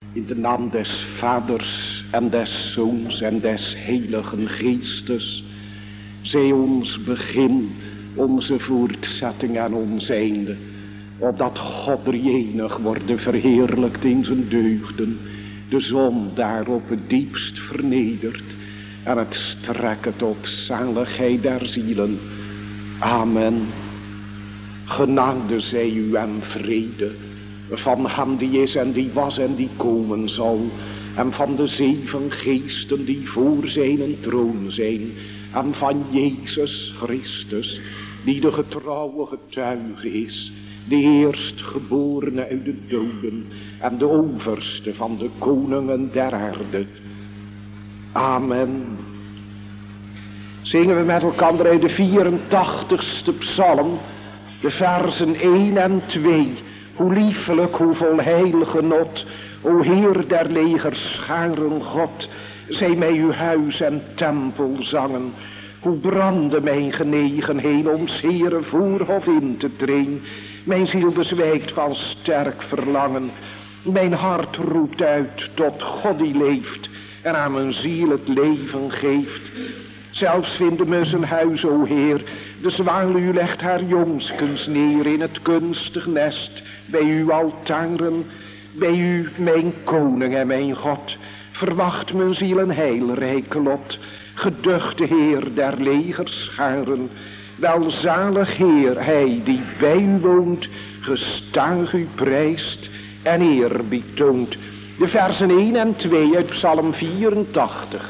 In de naam des Vaders en des Zoons en des Heiligen Geestes, zij ons begin, onze voortzetting en ons einde, opdat God drieënig worden verheerlijkt in zijn deugden, de zon daarop het diepst vernedert en het strekken tot zaligheid der zielen. Amen. Genade zij u en vrede van hem die is en die was en die komen zal, en van de 7 geesten die voor zijn troon zijn, en van Jezus Christus, die de getrouwe getuige is, de eerstgeborene uit de doden en de overste van de koningen der aarde. Amen. Zingen we met elkaar uit de 84ste psalm, de versen 1 en 2. Hoe liefelijk, hoe vol heil genot, o Heer der legerscharen God, zij mij uw huis en tempel zangen. Hoe brandde mijn genegenheid om 's Heeren voorhof in te treden. Mijn ziel bezwijkt van sterk verlangen. Mijn hart roept uit tot God die leeft en aan mijn ziel het leven geeft. Zelfs vinden me zijn huis, o Heer, de zwaluw legt haar jongskens neer in het kunstig nest. Bij uw altaren, bij u mijn koning en mijn God, verwacht mijn ziel een heilrijk lot. Geduchte Heer der legerscharen, welzalig Heer, hij die bij u woont, gestaag u prijst en eerbied toont. De versen 1 en 2 uit Psalm 84.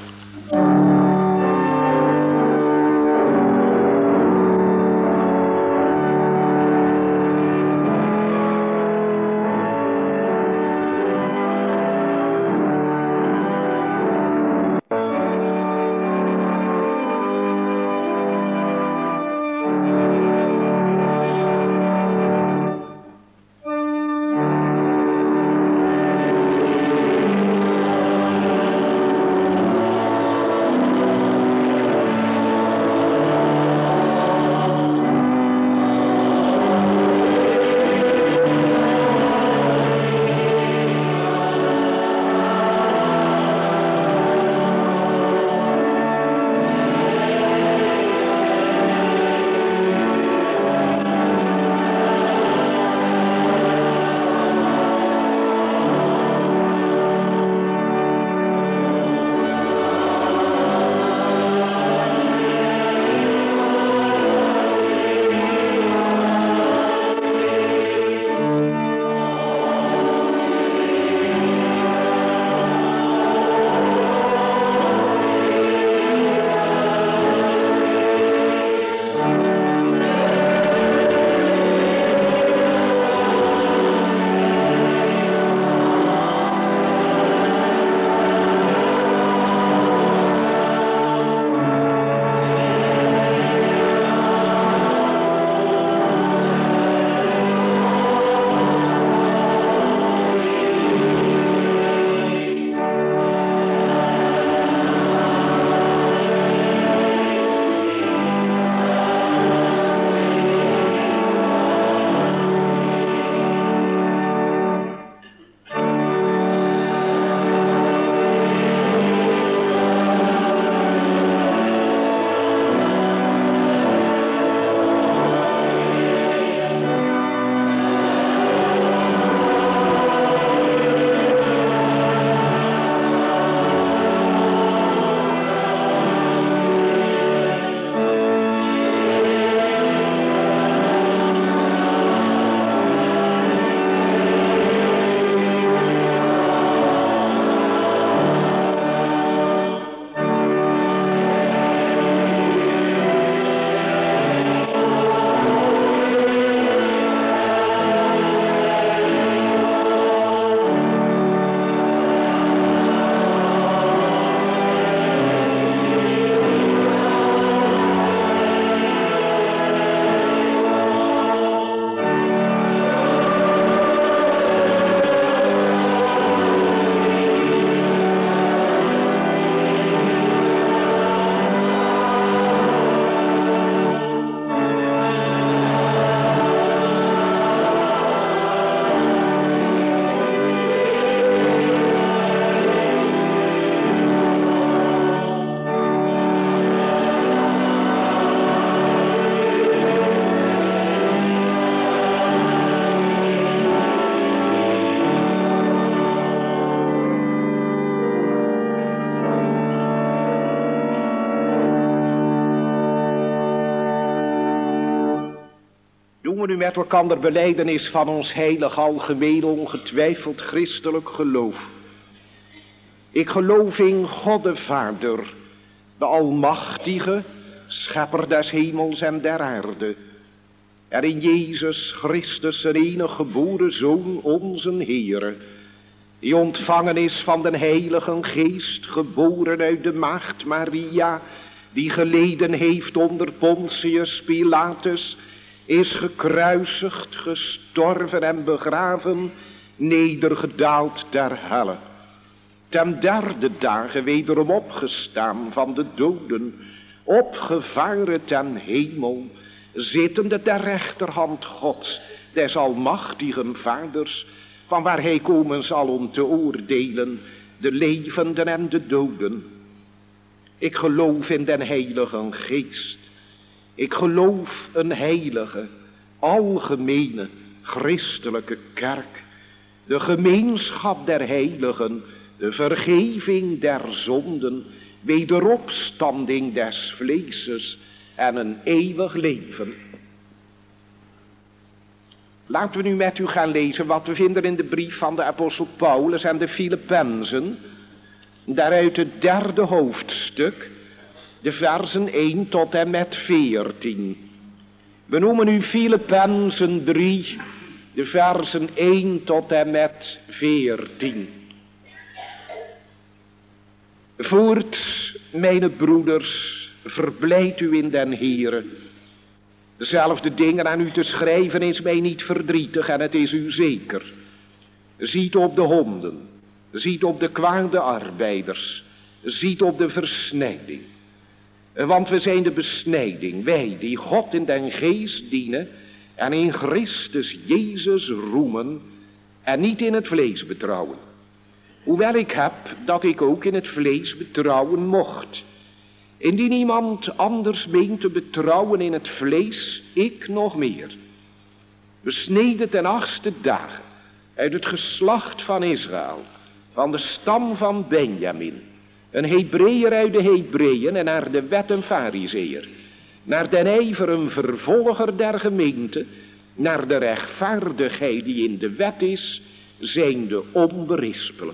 noemen nu met elkander belijdenis van ons heilig algemeen ongetwijfeld christelijk geloof. Ik geloof in God de Vader, de Almachtige, Schepper des hemels en der aarde. En in Jezus Christus, zijn enige geboren Zoon, onze Heere, die ontvangen is van den Heilige Geest, geboren uit de maagd Maria, die geleden heeft onder Pontius Pilatus, is gekruisigd, gestorven en begraven, nedergedaald ter helle. Ten derde dagen wederom opgestaan van de doden, opgevaren ten hemel, zittende ter rechterhand Gods, des almachtigen Vaders, van waar hij komen zal om te oordelen, de levenden en de doden. Ik geloof in den Heilige Geest. Ik geloof een heilige, algemene, christelijke kerk, de gemeenschap der heiligen, de vergeving der zonden, wederopstanding des vleeses en een eeuwig leven. Laten we nu met u gaan lezen wat we vinden in de brief van de apostel Paulus en de Filippenzen. Daaruit het 3e hoofdstuk, de versen 1 tot en met 14. We noemen nu Filippenzen 3, de versen 1 tot en met 14. Voort, mijn broeders, verblijd u in den Heere. Dezelfde dingen aan u te schrijven is mij niet verdrietig en het is u zeker. Ziet op de honden, ziet op de kwade arbeiders, ziet op de versnijding. Want we zijn de besnijding, wij die God in den geest dienen en in Christus Jezus roemen en niet in het vlees betrouwen. Hoewel ik heb dat ik ook in het vlees betrouwen mocht. Indien iemand anders meent te betrouwen in het vlees, ik nog meer. Besneden ten 8e dagen uit het geslacht van Israël, van de stam van Benjamin, een Hebreeër uit de Hebreeën en naar de wet een Farizeeër, naar den ijver een vervolger der gemeente, naar de rechtvaardigheid die in de wet is, zijnde onberispelijk.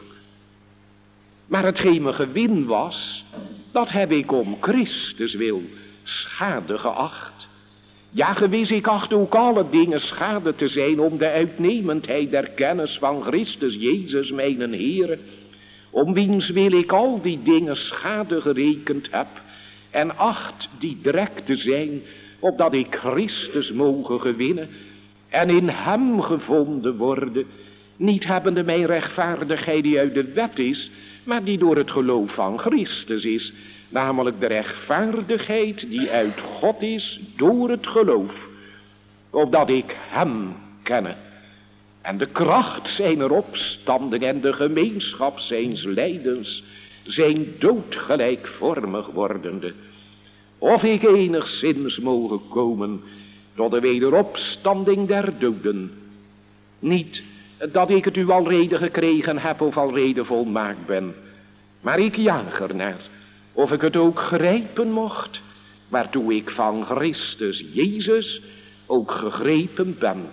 Maar hetgeen me gewin was, dat heb ik om Christus wil schade geacht. Ja, gewis, ik acht ook alle dingen schade te zijn om de uitnemendheid der kennis van Christus Jezus mijn Heere, om wiens wil ik al die dingen schade gerekend heb en acht die drek te zijn, opdat ik Christus mogen gewinnen en in hem gevonden worden, niet hebbende mijn rechtvaardigheid die uit de wet is, maar die door het geloof van Christus is, namelijk de rechtvaardigheid die uit God is door het geloof, opdat ik hem kenne en de kracht zijner opstanding en de gemeenschap zijns lijdens, zijn dood gelijkvormig wordende, of ik enigszins mogen komen tot de wederopstanding der doden. Niet dat ik het u alrede gekregen heb of alrede volmaakt ben, maar ik jaag ernaar, of ik het ook grijpen mocht, waartoe ik van Christus Jezus ook gegrepen ben.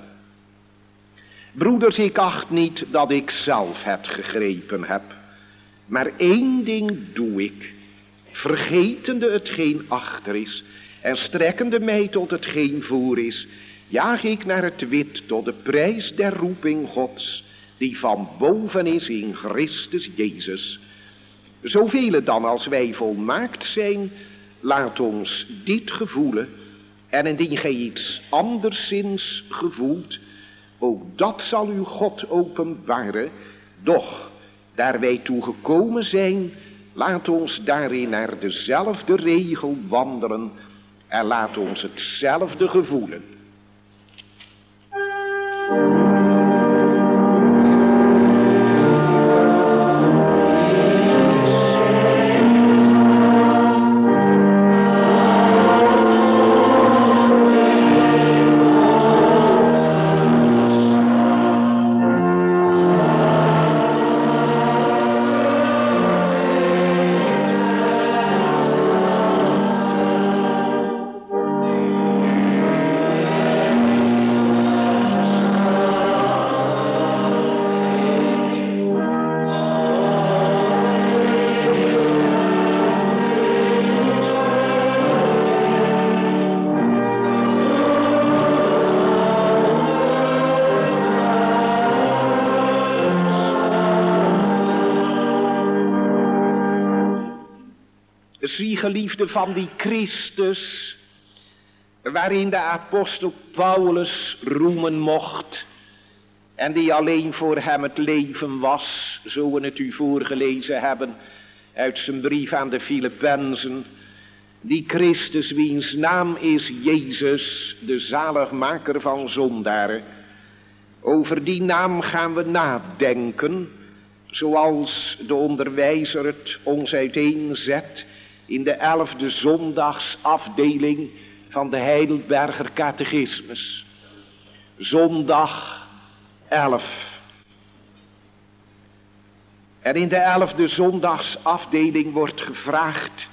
Broeders, ik acht niet dat ik zelf het gegrepen heb, maar één ding doe ik, vergetende hetgeen achter is en strekkende mij tot hetgeen voor is, jaag ik naar het wit tot de prijs der roeping Gods, die van boven is in Christus Jezus. Zoveel dan als wij volmaakt zijn, laat ons dit gevoelen, en indien gij iets anderszins gevoelt, ook dat zal u God openbaren, doch, daar wij toe gekomen zijn, laat ons daarin naar dezelfde regel wandelen, en laat ons hetzelfde gevoelen. Zie, geliefde, van die Christus, waarin de apostel Paulus roemen mocht, en die alleen voor hem het leven was, zo we het u voorgelezen hebben uit zijn brief aan de Filippenzen. Die Christus, wiens naam is Jezus, de zaligmaker van zondaren. Over die naam gaan we nadenken, zoals de onderwijzer het ons uiteenzet in de 11e zondagsafdeling van de Heidelberger Catechismus. Zondag 11. En in de 11e zondagsafdeling wordt gevraagd: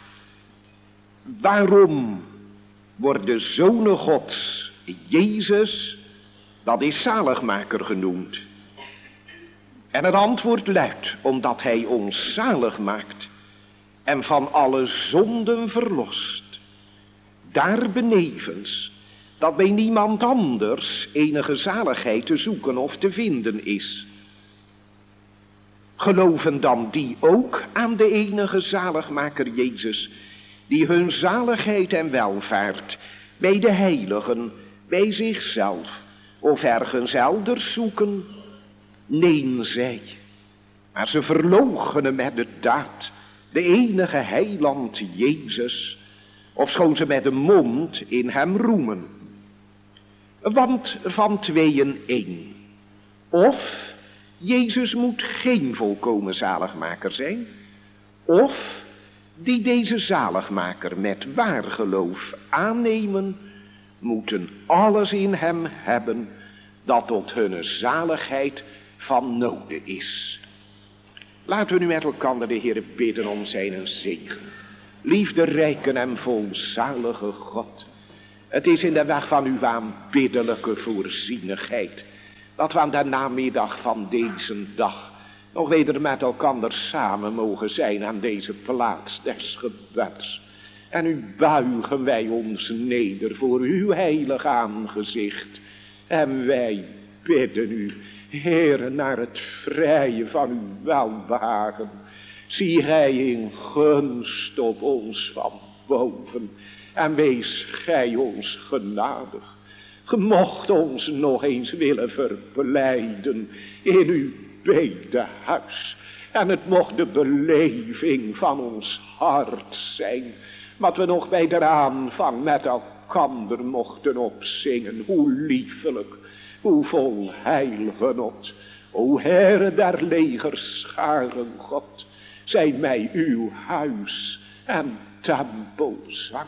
waarom wordt de Zoon Gods, Jezus, dat is zaligmaker genoemd? En het antwoord luidt: omdat hij ons zalig maakt en van alle zonden verlost. Daar benevens dat bij niemand anders enige zaligheid te zoeken of te vinden is. Geloven dan die ook aan de enige zaligmaker Jezus, die hun zaligheid en welvaart bij de heiligen, bij zichzelf of ergens elders zoeken? Nee, zij. Maar ze verloochenen met de daad de enige heiland Jezus, ofschoon ze met de mond in hem roemen. Want van tweeën één. Of Jezus moet geen volkomen zaligmaker zijn, of die deze zaligmaker met waar geloof aannemen, moeten alles in hem hebben dat tot hun zaligheid van noden is. Laten we nu met elkaar de Heer bidden om zijn zegen. Liefderijke en volzalige God, het is in de weg van uw aanbiddelijke voorzienigheid dat we aan de namiddag van deze dag nog weder met elkaar samen mogen zijn aan deze plaats des gebeds. En nu buigen wij ons neder voor uw heilig aangezicht. En wij bidden u, Heere, naar het vrije van uw welbehagen. Zie gij in gunst op ons van boven. En wees gij ons genadig. Ge mocht ons nog eens willen verblijden in uw bedehuis. En het mocht de beleving van ons hart zijn, wat we nog bij de aanvang met elkander mochten opzingen. Hoe liefelijk, hoe vol heil genot. O Heere der legerscharen God, zij mij uw huis en tempelzang.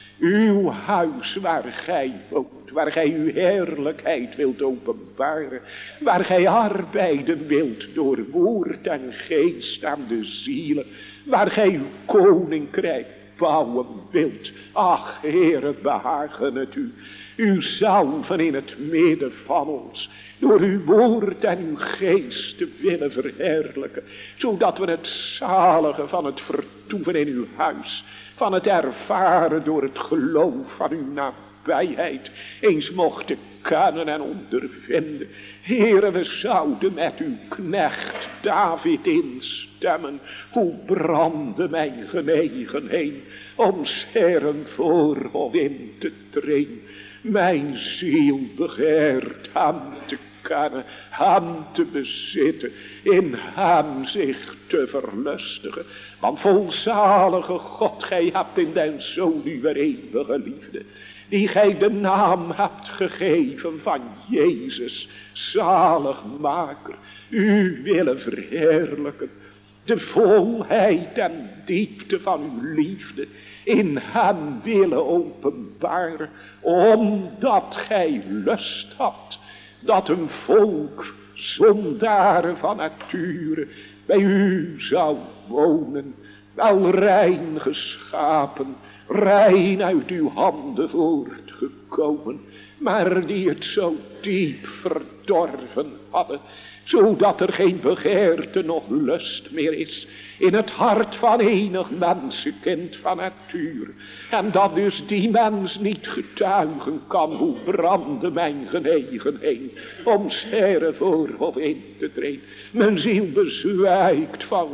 Uw huis waar gij woont, waar gij uw heerlijkheid wilt openbaren, waar gij arbeiden wilt door woord en geest aan de zielen, waar gij uw koninkrijk bouwen wilt. Ach, Heere, behagen het u, uw zalven in het midden van ons, door uw woord en uw geest te willen verheerlijken, zodat we het zalige van het vertoeven in uw huis, van het ervaren door het geloof van uw nabijheid, eens mochten kennen en ondervinden. Heere, we zouden met uw knecht David instemmen. Hoe brandde mijn genegenheid om 's Heeren voorhof in te treden. Mijn ziel begeert hem te kennen, hem te bezitten, in hem zich te verlustigen. Want volzalige God, gij hebt in den Zoon uw eeuwige liefde, die gij de naam hebt gegeven van Jezus, zaligmaker, u willen verheerlijken. De volheid en diepte van uw liefde in hem willen openbaren, omdat gij lust had dat een volk, zondaren van nature, bij u zou wonen, wel rein geschapen, rein uit uw handen voortgekomen, maar die het zo diep verdorven hadden, zodat er geen begeerte noch lust meer is in het hart van enig mensenkind van natuur. En dat dus die mens niet getuigen kan, hoe brandde mijn genegenheid om 's Heere voorhof in te treden. Mijn ziel bezwijkt van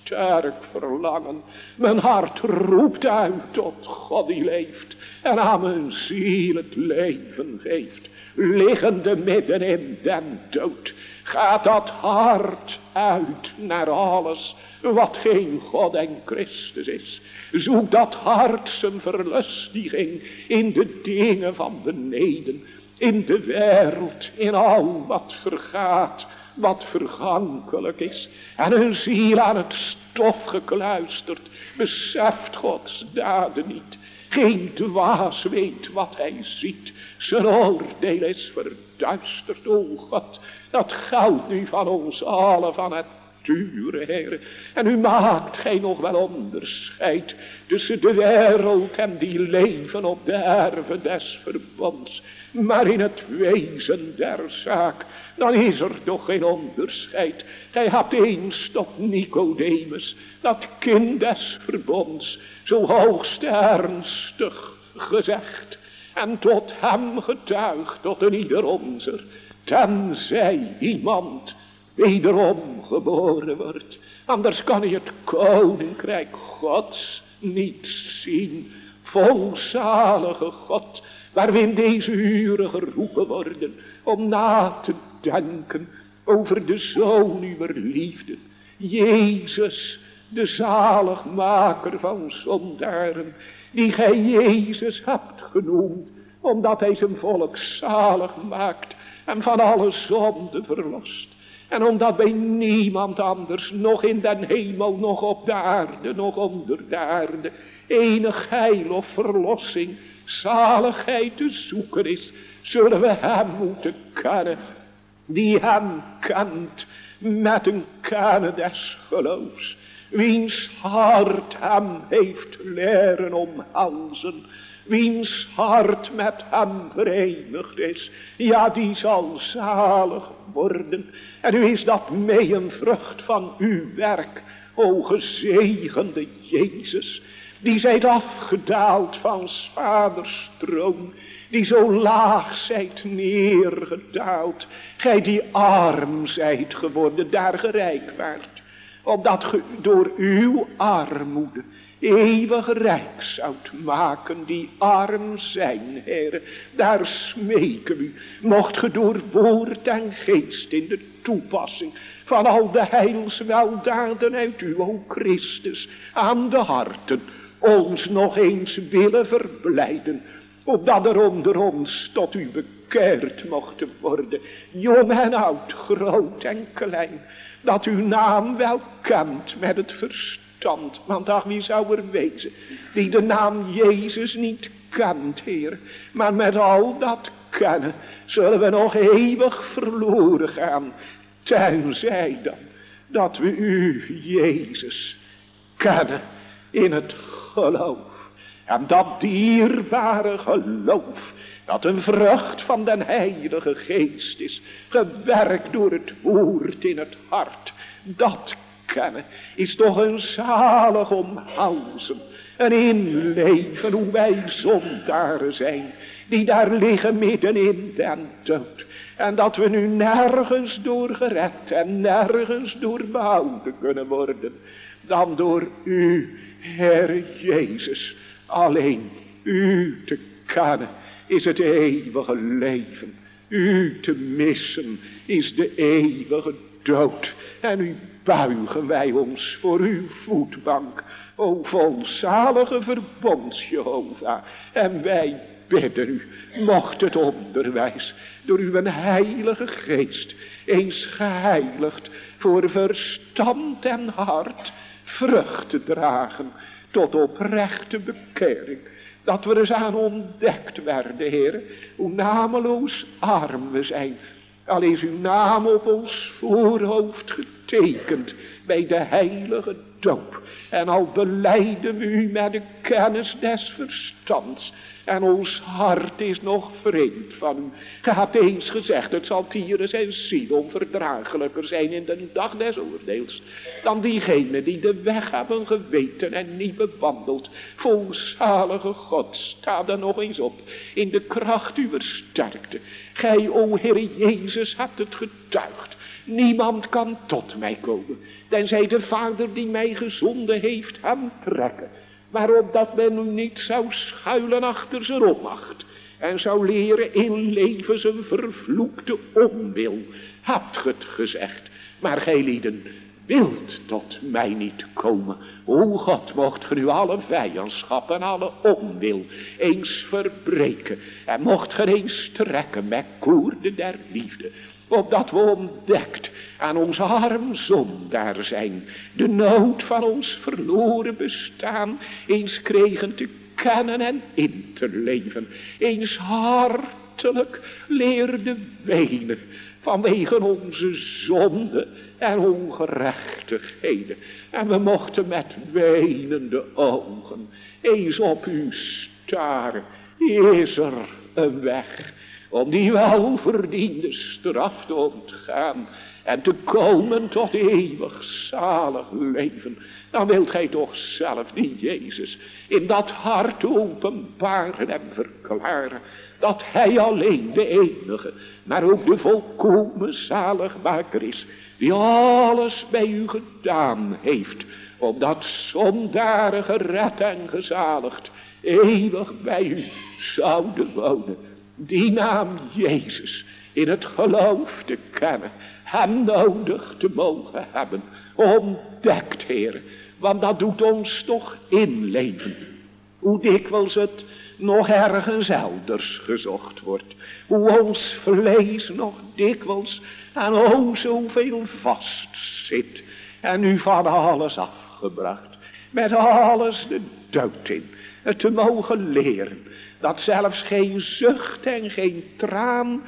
sterk verlangen. Mijn hart roept uit tot God die leeft en aan mijn ziel het leven geeft. Liggende midden in den dood gaat dat hart uit naar alles wat geen God en Christus is. Zoekt dat hart zijn verlustiging in de dingen van beneden, in de wereld, in al wat vergaat, wat vergankelijk is. En een ziel aan het stof gekluisterd, beseft Gods daden niet. Geen dwaas weet wat hij ziet, zijn oordeel is verduisterd. O God, dat goud nu van ons allen van het dure, Heere. En u maakt gij nog wel onderscheid tussen de wereld en die leven op de erve des verbonds. Maar in het wezen der zaak, dan is er toch geen onderscheid. Gij hebt eens tot Nicodemus, dat kind des verbonds, zo hoogst ernstig gezegd. En tot hem getuigt, tot een ieder onzer, tenzij iemand wederom geboren wordt. Anders kan hij het koninkrijk Gods niet zien. Volzalige God, waarin deze uren geroepen worden om na te denken over de Zoon uwer liefde. Jezus, de zaligmaker van zondaren, die gij Jezus hebt genoemd, omdat hij zijn volk zalig maakt en van alle zonde verlost. En omdat bij niemand anders, nog in den hemel, nog op de aarde, nog onder de aarde, enig heil of verlossing, zaligheid te zoeken is, zullen we hem moeten kennen, die hem kent met een kennen des geloofs, wiens hart hem heeft leren omhelzen, wiens hart met hem verenigd is, ja, die zal zalig worden. En nu is dat mee een vrucht van uw werk, o gezegende Jezus, die zijt afgedaald van 's vaders troon, die zo laag zijt neergedaald, gij die arm zijt geworden, daar gerijk waart, opdat ge door uw armoede eeuwig rijk zoudt maken, die arm zijn, Heere. Daar smeken u, mocht ge door woord en geest in de toepassing van al de heilsweldaden uit u, o Christus, aan de harten ons nog eens willen verblijden, opdat er onder ons tot u bekeerd mocht worden, jong en oud, groot en klein, dat uw naam wel kent met het verstand. Want ach, wie zou er wezen die de naam Jezus niet kent, Heer, maar met al dat kennen zullen we nog eeuwig verloren gaan, tenzij dan dat we u, Jezus, kennen in het geloof. En dat dierbare geloof, dat een vrucht van den Heilige Geest is, gewerkt door het woord in het hart, dat kennen is toch een zalig omhelzen, een inleven hoe wij zondaren zijn, die daar liggen midden in den dood. En dat we nu nergens door gered en nergens door behouden kunnen worden, dan door u, Heer Jezus. Alleen u te kennen is het eeuwige leven. U te missen is de eeuwige dood. En nu buigen wij ons voor uw voetbank, o volzalige verbonds Jehovah. En wij bidden u, mocht het onderwijs door uw heilige geest eens geheiligd voor verstand en hart vrucht te dragen tot oprechte bekering. Dat we eens aan ontdekt werden, Heer, hoe nameloos arm we zijn. Al is uw naam op ons voorhoofd getekend bij de heilige doop. En al belijden we u met de kennis des verstands. En ons hart is nog vreemd van u. Ge hebt eens gezegd, het zal Tyrus en Sidon verdraaglijker zijn in de dag des oordeels dan diegenen die de weg hebben geweten en niet bewandeld. Volzalige God, sta er nog eens op in de kracht uwer sterkte. Gij, o Heer Jezus, hebt het getuigd. Niemand kan tot mij komen, tenzij de Vader die mij gezonden heeft hem trekken. Maar opdat men nu niet zou schuilen achter zijn opmacht en zou leren inleven zijn vervloekte onwil, hebt ge het gezegd. Maar gij lieden wilt tot mij niet komen. O God, mocht ge nu alle vijandschap en alle onwil eens verbreken. En mocht ge eens trekken met koorden der liefde. Opdat we ontdekt aan onze arm zondaar zijn. De nood van ons verloren bestaan eens kregen te kennen en in te leven. Eens hartelijk leerde wenen vanwege onze zonde en ongerechtigheden. En we mochten met wenende ogen eens op u staren. Is er een weg om die welverdiende straf te ontgaan en te komen tot eeuwig zalig leven? Dan wilt gij toch zelf die Jezus in dat hart openbaren en verklaren dat hij alleen de enige, maar ook de volkomen zaligmaker is, die alles bij u gedaan heeft, opdat zondaren gered en gezaligd eeuwig bij u zouden wonen. Die naam Jezus in het geloof te kennen, hem nodig te mogen hebben. Ontdekt, Heer, want dat doet ons toch inleven. Hoe dikwijls het nog ergens elders gezocht wordt. Hoe ons vlees nog dikwijls aan o zoveel vast zit. En nu van alles afgebracht. Met alles de dood in. Het te mogen leren. Dat zelfs geen zucht en geen traan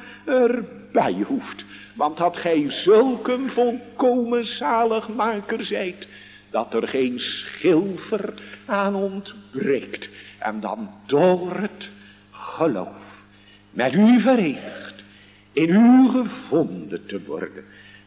erbij hoeft. Want dat gij zulke volkomen zaligmaker zijt, dat er geen schilfer aan ontbreekt. En dan door het geloof met u verenigd, in u gevonden te worden,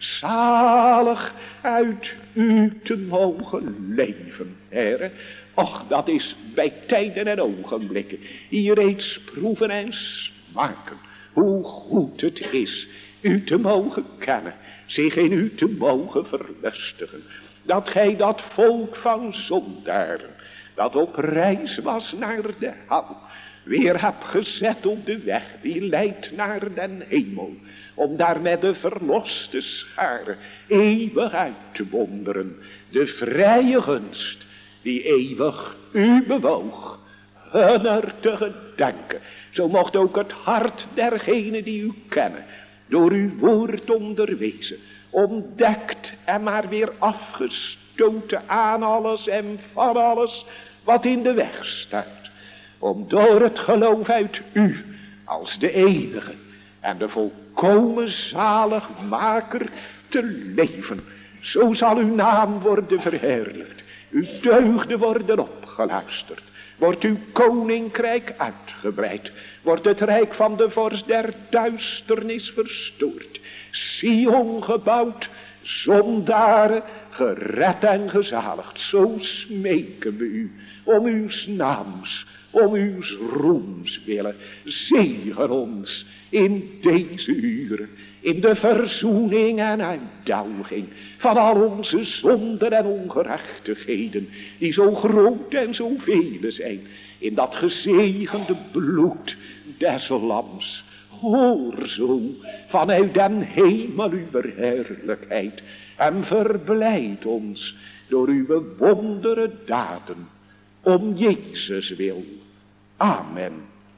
zalig uit u te mogen leven, Heere. Och, dat is bij tijden en ogenblikken hier reeds proeven en smaken, hoe goed het is u te mogen kennen, zich in u te mogen verlustigen. Dat gij dat volk van zondaren, dat op reis was naar de hel, weer hebt gezet op de weg die leidt naar den hemel, om daar met de verloste schare eeuwig uit te wonderen, de vrije gunst die eeuwig u bewoog, hunner te gedenken. Zo mocht ook het hart dergenen die u kennen, door uw woord onderwezen, ontdekt en maar weer afgestoten aan alles en van alles wat in de weg staat, om door het geloof uit u als de enige en de volkomen zaligmaker te leven. Zo zal uw naam worden verheerlijkt, uw deugden worden opgeluisterd, wordt uw koninkrijk uitgebreid, wordt het rijk van de vorst der duisternis verstoord, Sion gebouwd, zondaren gered en gezaligd. Zo smeken we u om uw naams, om uw roems willen. Zegen ons in deze uren, in de verzoening en uitdauwing van al onze zonden en ongerechtigheden, die zo groot en zo vele zijn, in dat gezegende bloed des lams. Hoor zo vanuit den hemel uw heerlijkheid en verblijd ons door uw wondere daden, om Jezus wil. Amen.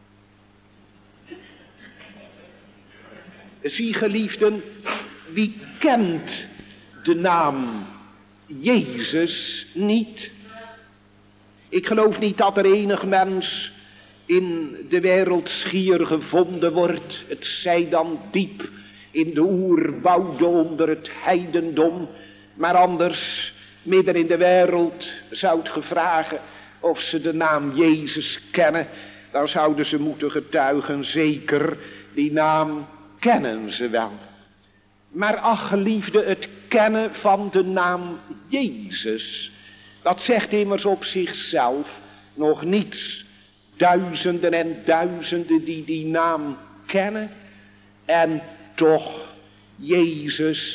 Zie, geliefden, wie kent de naam Jezus niet? Ik geloof niet dat er enig mens in de wereld schier gevonden wordt, het zij dan diep in de oerwouden onder het heidendom, maar anders midden in de wereld zou het gevragen of ze de naam Jezus kennen, dan zouden ze moeten getuigen, zeker, die naam kennen ze wel. Maar ach, geliefde, het kennen van de naam Jezus, dat zegt immers op zichzelf nog niets. Duizenden en duizenden die naam kennen, en toch, Jezus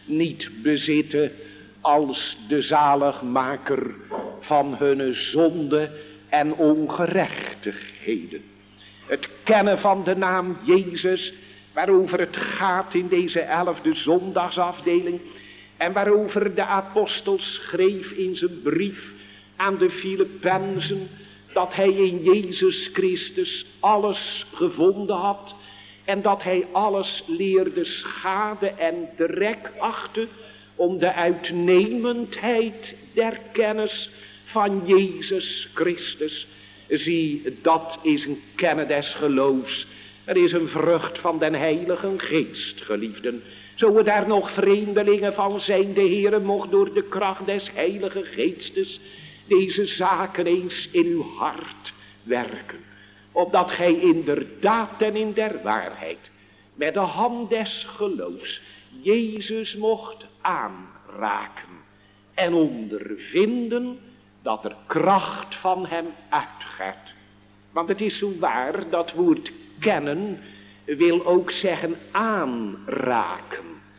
niet bezitten als de zaligmaker van hun zonde en ongerechtigheden. Het kennen van de naam Jezus, waarover het gaat in deze 11e zondagsafdeling en waarover de apostel schreef in zijn brief aan de Filippenzen, dat hij in Jezus Christus alles gevonden had en dat hij alles leerde schade en drek achten om de uitnemendheid der kennis van Jezus Christus. Zie, dat is een kennen des geloofs. Er is een vrucht van den Heilige Geest, geliefden. Zo we daar nog vreemdelingen van zijn, de Heere mocht door de kracht des Heilige Geestes deze zaken eens in uw hart werken. Opdat gij inderdaad en in der waarheid met de hand des geloofs Jezus mocht aanraken en ondervinden dat er kracht van hem uitgaat. Want het is zo waar, dat woord kennen wil ook zeggen aanraken.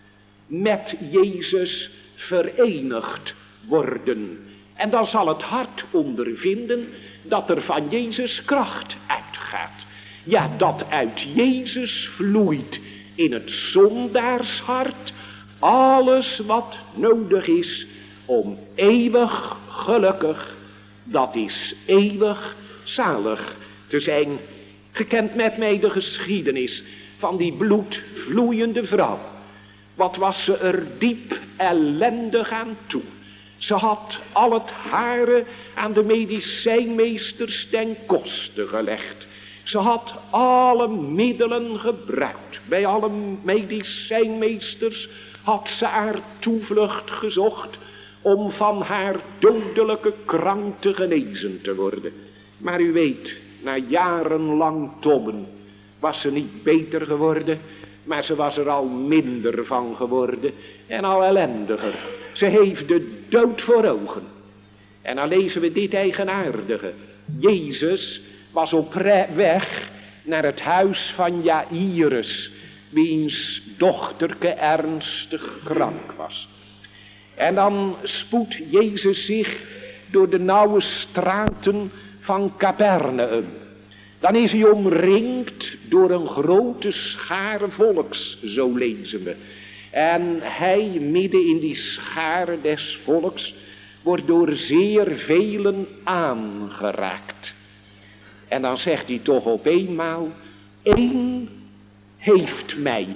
Met Jezus verenigd worden. En dan zal het hart ondervinden dat er van Jezus kracht uitgaat. Ja, dat uit Jezus vloeit in het zondaarshart alles wat nodig is om eeuwig gelukkig, dat is eeuwig zalig te zijn. Gekend met mij de geschiedenis van die bloedvloeiende vrouw. Wat was ze er diep ellendig aan toe. Ze had al het hare aan de medicijnmeesters ten koste gelegd. Ze had alle middelen gebruikt. Bij alle medicijnmeesters had ze haar toevlucht gezocht om van haar dodelijke krank te genezen te worden. Maar u weet, na jarenlang tobben was ze niet beter geworden, maar ze was er al minder van geworden en al ellendiger. Ze heeft de dood voor ogen. En dan lezen we dit eigenaardige. Jezus was op weg naar het huis van Jairus, wiens dochterke ernstig krank was. En dan spoedt Jezus zich door de nauwe straten van Capernaum. Dan is hij omringd door een grote schare volks, zo lezen we. En hij, midden in die schare des volks, wordt door zeer velen aangeraakt. En dan zegt hij toch op eenmaal, één heeft mij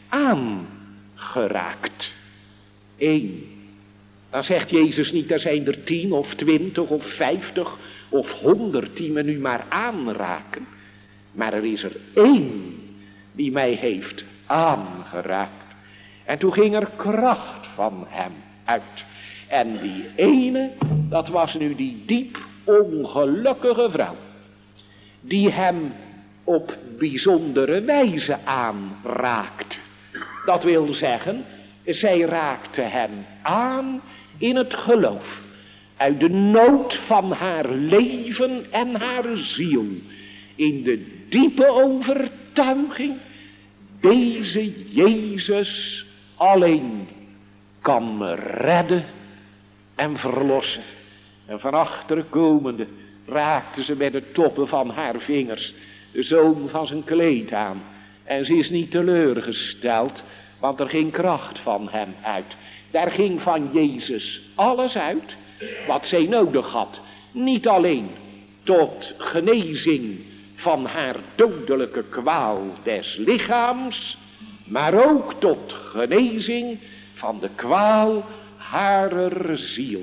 aangeraakt. Eén. Dan zegt Jezus niet, er zijn er 10 of 20 of 50 of 100 die me nu maar aanraken. Maar er is er één die mij heeft aangeraakt. En toen ging er kracht van hem uit. En die ene, dat was nu die diep ongelukkige vrouw. Die hem op bijzondere wijze aanraakt. Dat wil zeggen, zij raakte hem aan in het geloof. Uit de nood van haar leven en haar ziel. In de diepe overtuiging, deze Jezus alleen kan me redden en verlossen. En van achter komende raakte ze met de toppen van haar vingers de zoom van zijn kleed aan. En ze is niet teleurgesteld, want er ging kracht van hem uit. Daar ging van Jezus alles uit wat zij nodig had. Niet alleen tot genezing van haar dodelijke kwaal des lichaams, maar ook tot genezing van de kwaal harer ziel.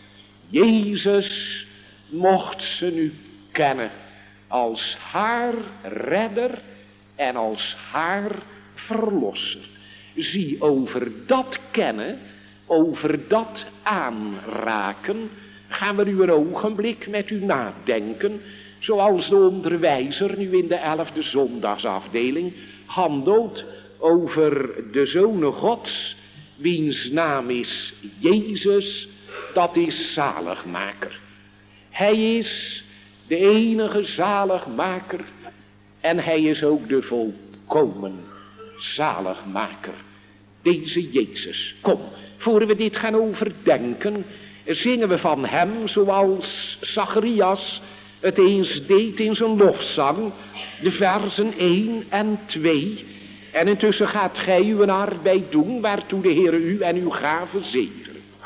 Jezus mocht ze nu kennen als haar redder en als haar verlosser. Zie, over dat kennen, over dat aanraken, gaan we nu een ogenblik met u nadenken, zoals de onderwijzer nu in de 11e zondagsafdeling handelt over de Zoon Gods, wiens naam is Jezus, dat is zaligmaker. Hij is de enige zaligmaker en hij is ook de volkomen zaligmaker. deze Jezus. Kom, voor we dit gaan overdenken, zingen we van hem zoals Zacharias het eens deed in zijn lofzang, de versen 1 en 2. En intussen gaat gij uw arbeid doen, waartoe de Heere u en uw gave zegene.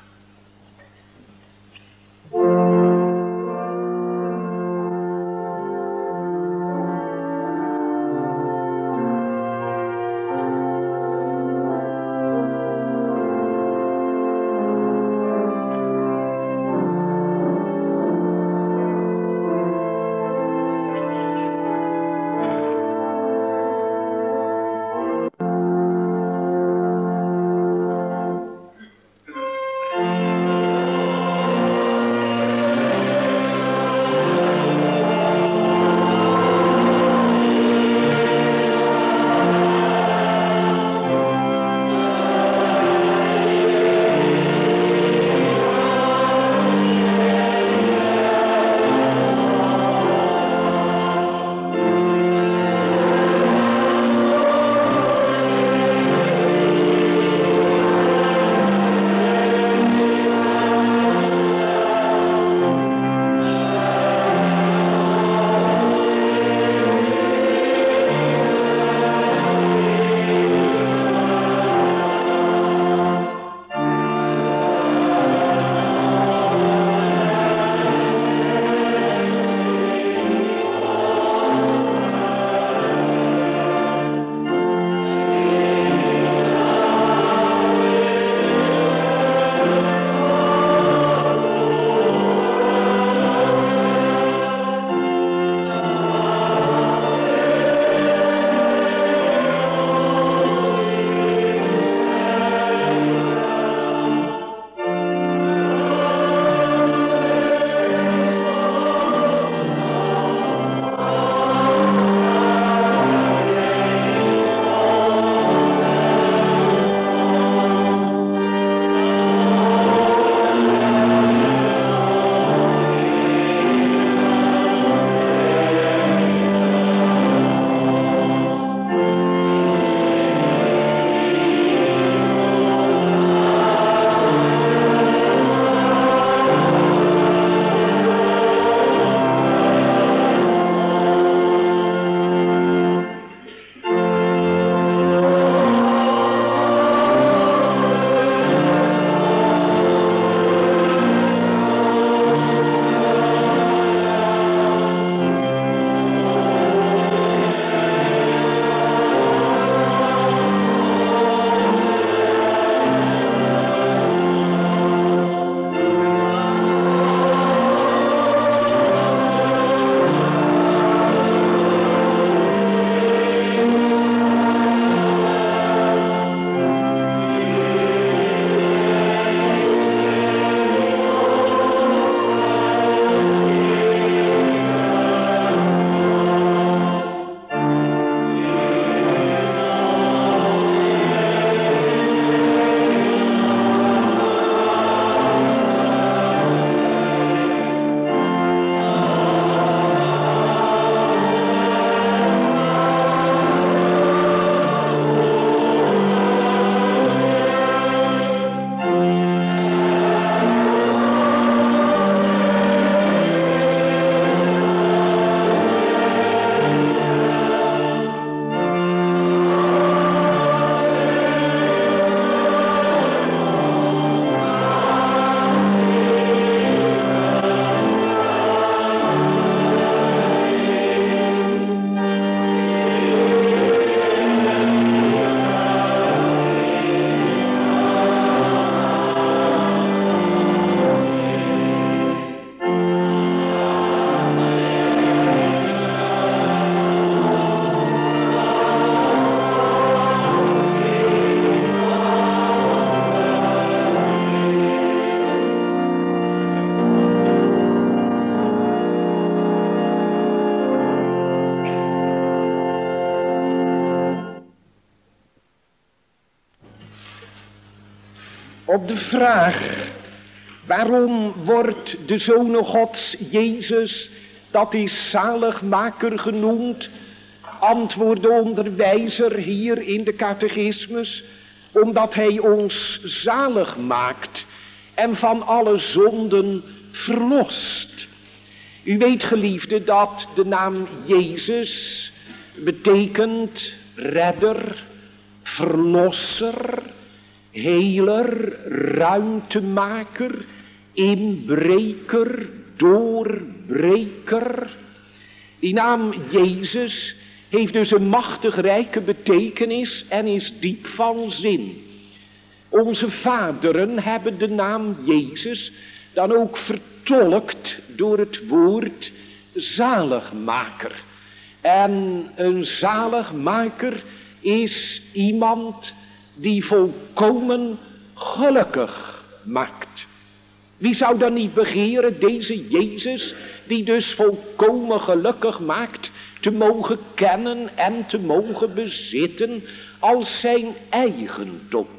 op de vraag, waarom wordt de Zoon Gods, Jezus, dat is zaligmaker genoemd, antwoordt de onderwijzer hier in de catechismus, omdat hij ons zalig maakt en van alle zonden verlost. U weet, geliefde, dat de naam Jezus betekent redder, verlosser, heler, ruimtemaker, inbreker, doorbreker. Die naam Jezus heeft dus een machtig rijke betekenis en is diep van zin. Onze vaderen hebben de naam Jezus dan ook vertolkt door het woord zaligmaker. En een zaligmaker is iemand die volkomen gelukkig maakt. Wie zou dan niet begeren deze Jezus, die dus volkomen gelukkig maakt, te mogen kennen en te mogen bezitten als zijn eigendom?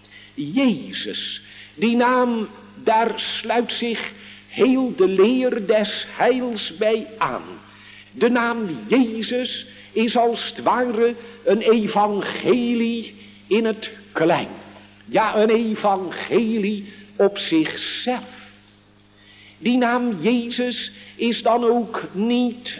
Jezus, die naam, daar sluit zich heel de leer des heils bij aan. De naam Jezus is als het ware een evangelie in het klein. Ja, een evangelie op zichzelf. Die naam Jezus is dan ook niet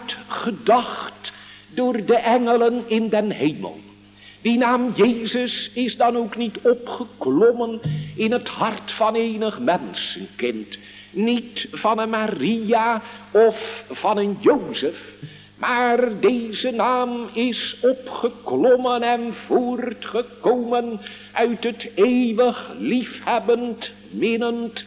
uitgedacht door de engelen in den hemel. Die naam Jezus is dan ook niet opgeklommen in het hart van enig mensenkind. Niet van een Maria of van een Jozef. Maar deze naam is opgeklommen en voortgekomen uit het eeuwig liefhebbend, minnend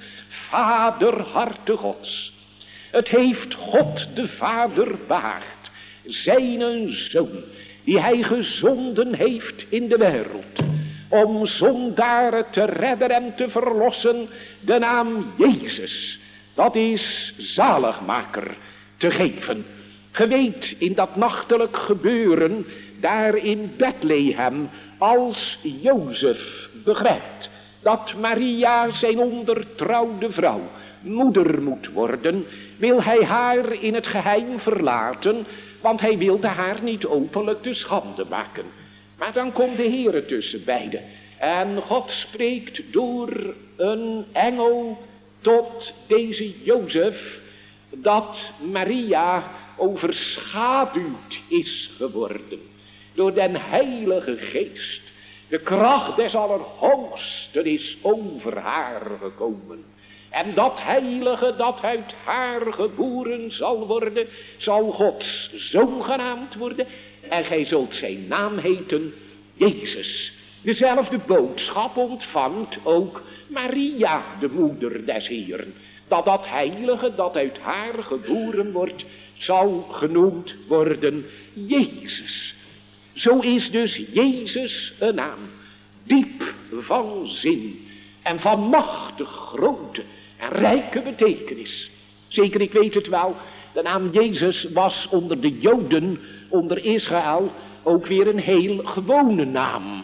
vaderharte Gods. Het heeft God de Vader behaagd, zijn Zoon, die hij gezonden heeft in de wereld, om zondaren te redden en te verlossen, de naam Jezus, dat is zaligmaker, te geven. Ge weet in dat nachtelijk gebeuren daar in Bethlehem, als Jozef begrijpt dat Maria zijn ondertrouwde vrouw moeder moet worden, wil hij haar in het geheim verlaten, want hij wilde haar niet openlijk te schande maken. Maar dan komt de Heere tussen beiden en God spreekt door een engel tot deze Jozef dat Maria overschaduwd is geworden door den Heilige Geest. De kracht des Allerhoogsten is over haar gekomen. En dat heilige dat uit haar geboren zal worden, zal Gods Zoon genaamd worden. En gij zult zijn naam heten Jezus. Dezelfde boodschap ontvangt ook Maria, de moeder des Heeren. Dat heilige dat uit haar geboren wordt, zal genoemd worden Jezus. Zo is dus Jezus een naam, diep van zin en van machtig grote en rijke betekenis. Zeker, ik weet het wel, de naam Jezus was onder de Joden, onder Israël, ook weer een heel gewone naam.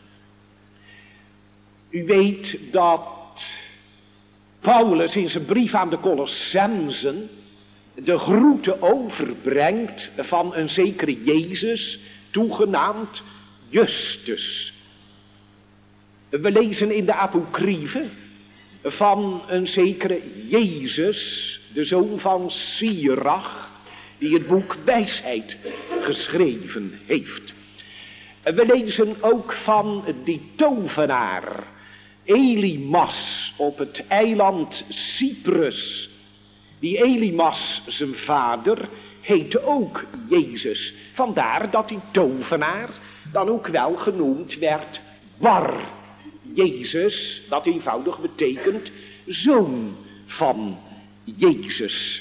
U weet dat Paulus in zijn brief aan de Colossensen de groete overbrengt van een zekere Jezus, toegenaamd Justus. We lezen in de Apocryphe van een zekere Jezus, de zoon van Sirach, die het boek Wijsheid geschreven heeft. We lezen ook van die tovenaar Elimas op het eiland Cyprus. Die Elimas, zijn vader, heette ook Jezus. Vandaar dat die tovenaar dan ook wel genoemd werd Bar Jezus, dat eenvoudig betekent zoon van Jezus.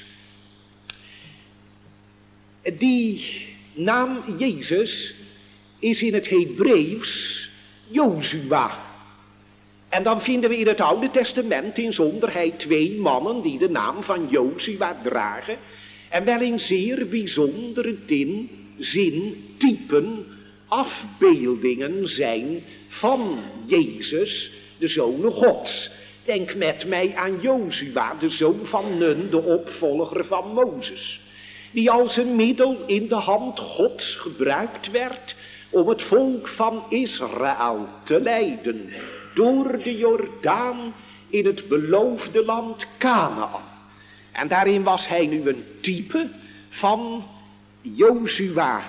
Die naam Jezus is in het Hebreeuws Jozua. En dan vinden we in het Oude Testament inzonderheid 2 mannen die de naam van Jozua dragen. En wel in zeer bijzondere zin, typen, afbeeldingen zijn van Jezus, de Zoon Gods. Denk met mij aan Jozua, de zoon van Nun, de opvolger van Mozes. Die als een middel in de hand Gods gebruikt werd om het volk van Israël te leiden door de Jordaan in het beloofde land Kanaan. En daarin was hij nu een type van Jozua,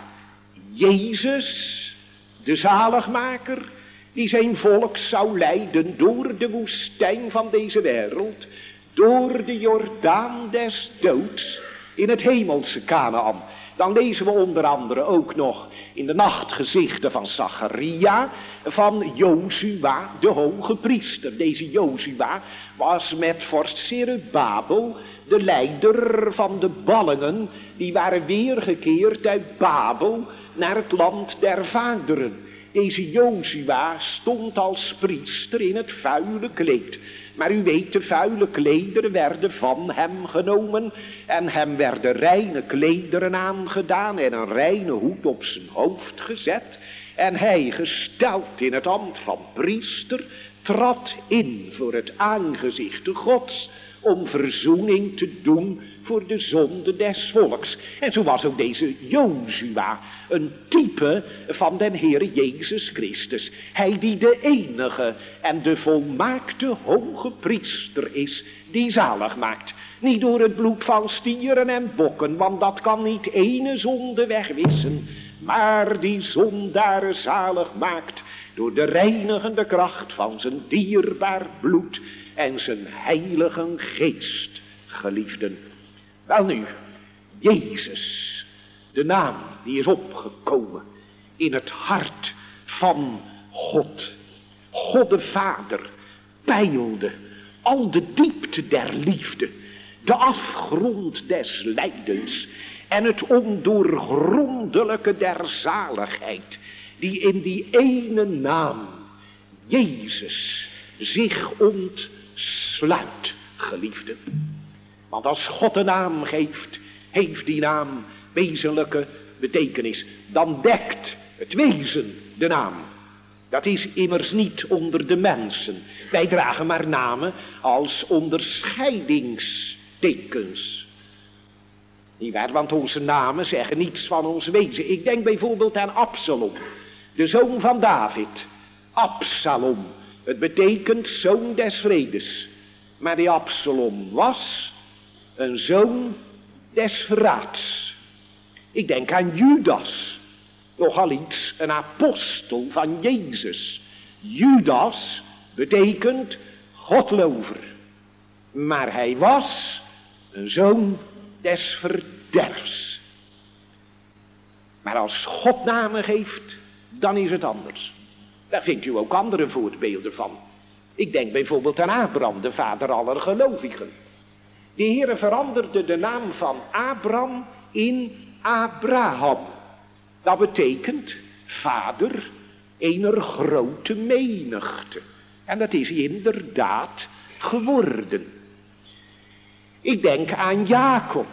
Jezus, de zaligmaker, die zijn volk zou leiden door de woestijn van deze wereld, door de Jordaan des doods in het hemelse Kanaan. Dan lezen we onder andere ook nog in de nachtgezichten van Zacharia van Jozua, de hoge priester. Deze Jozua was met vorst Zerubabel de leider van de ballingen, die waren weergekeerd uit Babel naar het land der vaderen. Deze Jozua stond als priester in het vuile kleed. Maar u weet, de vuile klederen werden van hem genomen en hem werden reine klederen aangedaan en een reine hoed op zijn hoofd gezet. En hij, gesteld in het ambt van priester, trad in voor het aangezicht Gods om verzoening te doen voor de zonde des volks. En zo was ook deze Jozua een type van den Heer Jezus Christus. Hij die de enige en de volmaakte hoge priester is, die zalig maakt. Niet door het bloed van stieren en bokken, want dat kan niet ene zonde wegwissen, maar die zondaar zalig maakt door de reinigende kracht van zijn dierbaar bloed en zijn heilige geest, geliefden. Welnu, Jezus, de naam die is opgekomen in het hart van God. God de Vader peilde al de diepte der liefde, de afgrond des lijdens en het ondoorgrondelijke der zaligheid, die in die ene naam, Jezus, zich ontsluit, geliefden. Want als God een naam geeft, heeft die naam wezenlijke betekenis. Dan dekt het wezen de naam. Dat is immers niet onder de mensen. Wij dragen maar namen als onderscheidingstekens. Niet waar, want onze namen zeggen niets van ons wezen. Ik denk bijvoorbeeld aan Absalom, de zoon van David. Absalom, het betekent zoon des vredes. Maar die Absalom was een zoon des verraads. Ik denk aan Judas, nogal iets, een apostel van Jezus. Judas betekent godlover. Maar hij was een zoon des verderfs. Maar als God namen geeft, dan is het anders. Daar vindt u ook andere voorbeelden van. Ik denk bijvoorbeeld aan Abraham, de vader aller gelovigen. De Heere veranderde de naam van Abraham in Abraham. Dat betekent vader ener grote menigte. En dat is hij inderdaad geworden. Ik denk aan Jacob.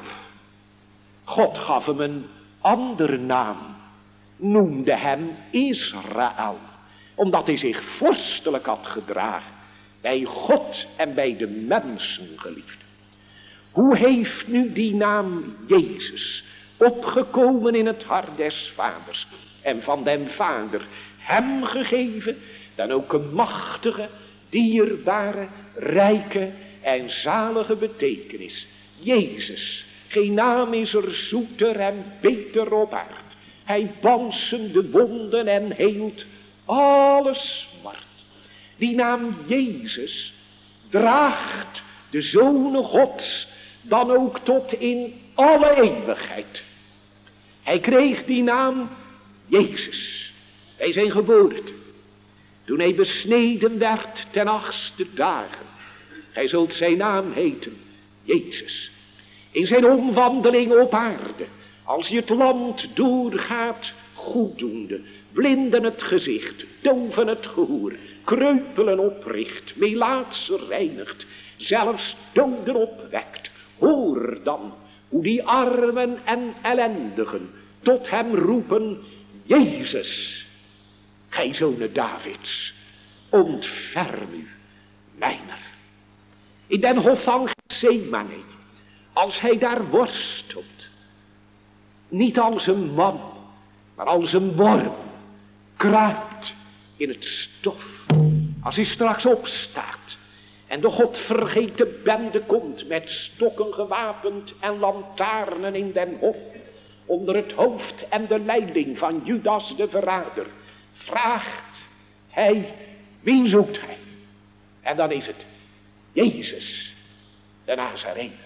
God gaf hem een andere naam. Noemde hem Israël. Omdat hij zich vorstelijk had gedragen. Bij God en bij de mensen, geliefd. Hoe heeft nu die naam Jezus opgekomen in het hart des vaders en van den vader hem gegeven, dan ook een machtige, dierbare, rijke en zalige betekenis. Jezus, geen naam is er zoeter en beter op aard. Hij balsemde wonden en heelt alle smart. Die naam Jezus draagt de Zoon Gods dan ook tot in alle eeuwigheid. Hij kreeg die naam Jezus bij zijn geboorte, toen hij besneden werd ten 8e dagen. Gij zult zijn naam heten Jezus. In zijn omwandeling op aarde, als hij het land doorgaat, goeddoende, blinden het gezicht, doven het gehoor, kreupelen opricht, melaatsen reinigt, zelfs doden opwekt. Hoor dan hoe die armen en ellendigen tot hem roepen, Jezus, gij zonen Davids, ontferm u mijner. In den hof van Gethsemane, als hij daar worstelt, niet als een man, maar als een worm, kruipt in het stof. Als hij straks opstaat en de godvergeten bende komt met stokken gewapend en lantaarnen in den hof, onder het hoofd en de leiding van Judas de verrader, vraagt hij, wie zoekt hij? En dan is het Jezus, de Nazarener.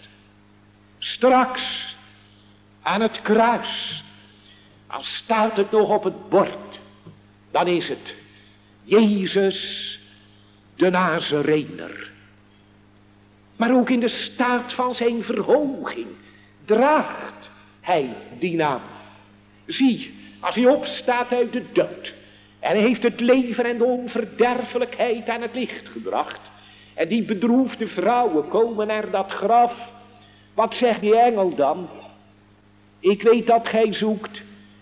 Straks aan het kruis, als staat het nog op het bord, dan is het Jezus, de Nazarener. Maar ook in de staat van zijn verhoging draagt hij die naam. Zie, als hij opstaat uit de dood en hij heeft het leven en de onverderfelijkheid aan het licht gebracht, en die bedroefde vrouwen komen naar dat graf, wat zegt die engel dan? Ik weet dat gij zoekt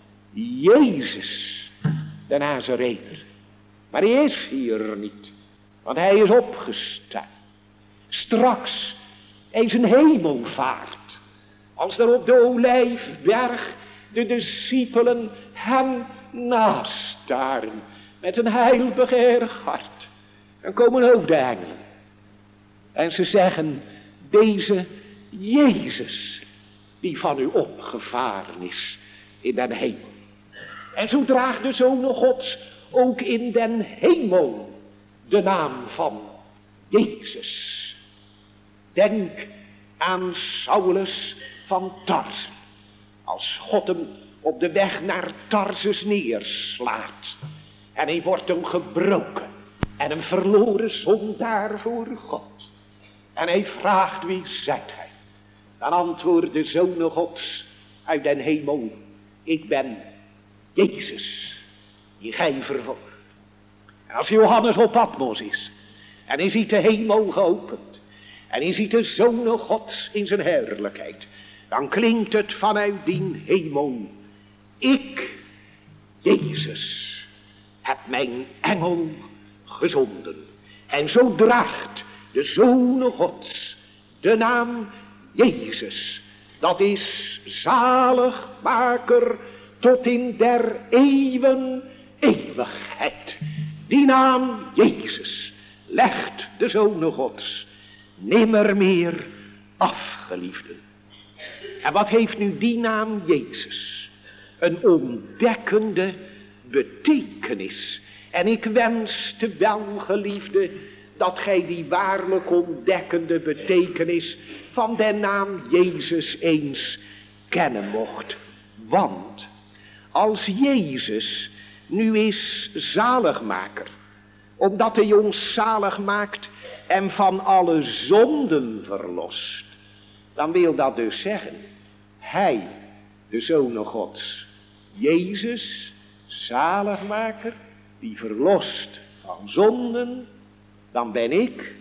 Jezus, de Nazarener. Maar hij is hier niet, want hij is opgestaan. Straks eens een hemelvaart, als er op de Olijfberg de discipelen hem nastaren met een heilbegeerig hart. Dan komen ook de engelen. En ze zeggen, deze Jezus, die van u opgevaren is in den hemel. En zo draagt de Zoon Gods ook in den hemel de naam van Jezus. Denk aan Saulus van Tarsus, als God hem op de weg naar Tarsus neerslaat. En hij wordt hem gebroken en een verloren zondaar voor God. En hij vraagt, wie zijt gij? Dan antwoordt de Zoon Gods uit den hemel, ik ben Jezus, die gij vervolgt. En als Johannes op Patmos is en hij ziet de hemel geopend en hij ziet de Zoon Gods in zijn heerlijkheid, dan klinkt het vanuit die hemel, ik, Jezus, heb mijn engel gezonden. En zo draagt de Zoon Gods de naam Jezus. Dat is zaligmaker tot in der eeuwen eeuwigheid. Die naam Jezus legt de Zoon Gods nimmer meer af, geliefden. En wat heeft nu die naam Jezus? Een ontdekkende betekenis. En ik wens te wel, geliefde, dat gij die waarlijk ontdekkende betekenis van de naam Jezus eens kennen mocht. Want als Jezus nu is zaligmaker, omdat hij ons zalig maakt en van alle zonden verlost, dan wil dat dus zeggen, hij, de Zoon Gods, Jezus, zaligmaker, die verlost van zonden, dan ben ik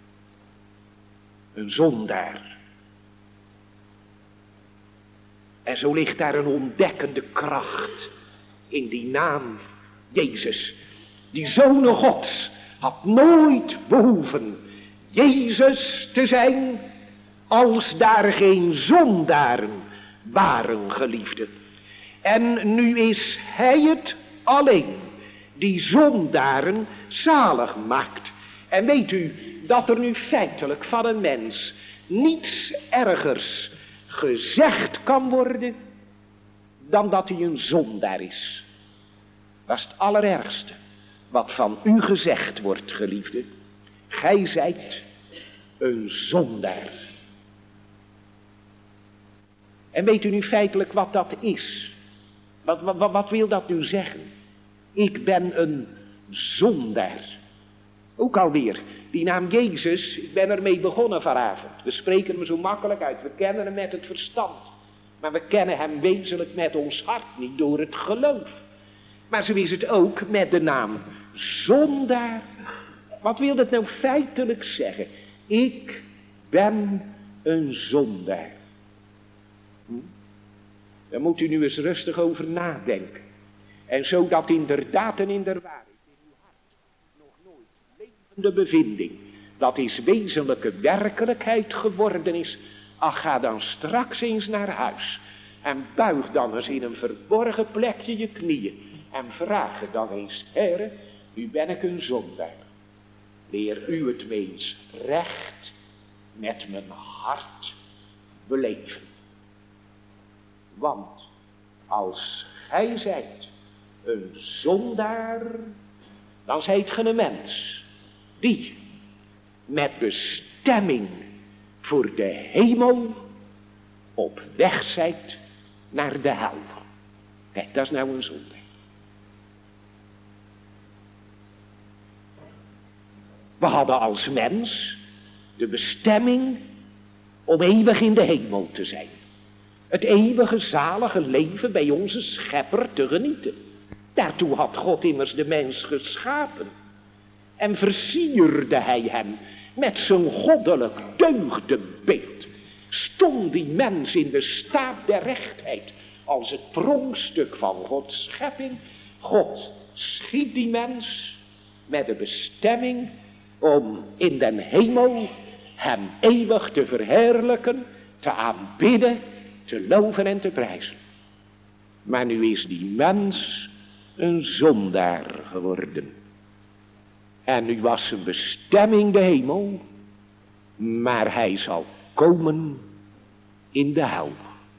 een zondaar. En zo ligt daar een ontdekkende kracht in die naam Jezus. Die Zoon Gods had nooit behoeven Jezus te zijn, als daar geen zondaren waren, geliefden. En nu is hij het alleen die zondaren zalig maakt. En weet u dat er nu feitelijk van een mens niets ergers gezegd kan worden dan dat hij een zondaar is. Dat is het allerergste wat van u gezegd wordt, geliefde. Gij zijt een zondaar. En weet u nu feitelijk wat dat is? Wat wil dat nu zeggen? Ik ben een zondaar. Ook alweer, die naam Jezus, ik ben ermee begonnen vanavond. We spreken hem zo makkelijk uit, we kennen hem met het verstand. Maar we kennen hem wezenlijk met ons hart, niet door het geloof. Maar zo is het ook met de naam zondaar. Wat wil dat nou feitelijk zeggen? Ik ben een zondaar. Daar moet u nu eens rustig over nadenken. En zodat inderdaad en in der waarheid in uw hart nog nooit levende bevinding, dat is wezenlijke werkelijkheid geworden is. Ach, ga dan straks eens naar huis en buig dan eens in een verborgen plekje je knieën en vragen dan eens: Heere, u ben ik een zondaar. Leer u het me eens recht met mijn hart beleven. Want als gij zijt een zondaar, dan zijt ge een mens die met bestemming voor de hemel op weg zijt naar de hel. Kijk, dat is nou een zonde. We hadden als mens de bestemming om eeuwig in de hemel te zijn. Het eeuwige zalige leven bij onze schepper te genieten. Daartoe had God immers de mens geschapen. En versierde hij hem met zijn goddelijk deugdenbeeld. Stond die mens in de staat der rechtheid als het pronkstuk van Gods schepping. God schiep die mens met de bestemming om in den hemel hem eeuwig te verheerlijken, te aanbidden, te loven en te prijzen. Maar nu is die mens een zondaar geworden. En nu was zijn bestemming de hemel, maar hij zal komen in de hel.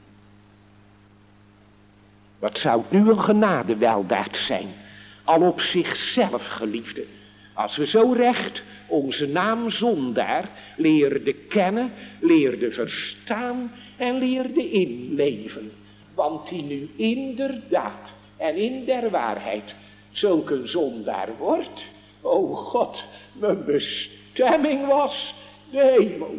Wat zou het nu een genadeweldaad zijn, al op zichzelf, geliefde, als we zo recht onze naam zondaar leerden kennen, leerden verstaan en leerden inleven. Want die nu inderdaad en in der waarheid zulk een zondaar wordt. O God, mijn bestemming was de hemel.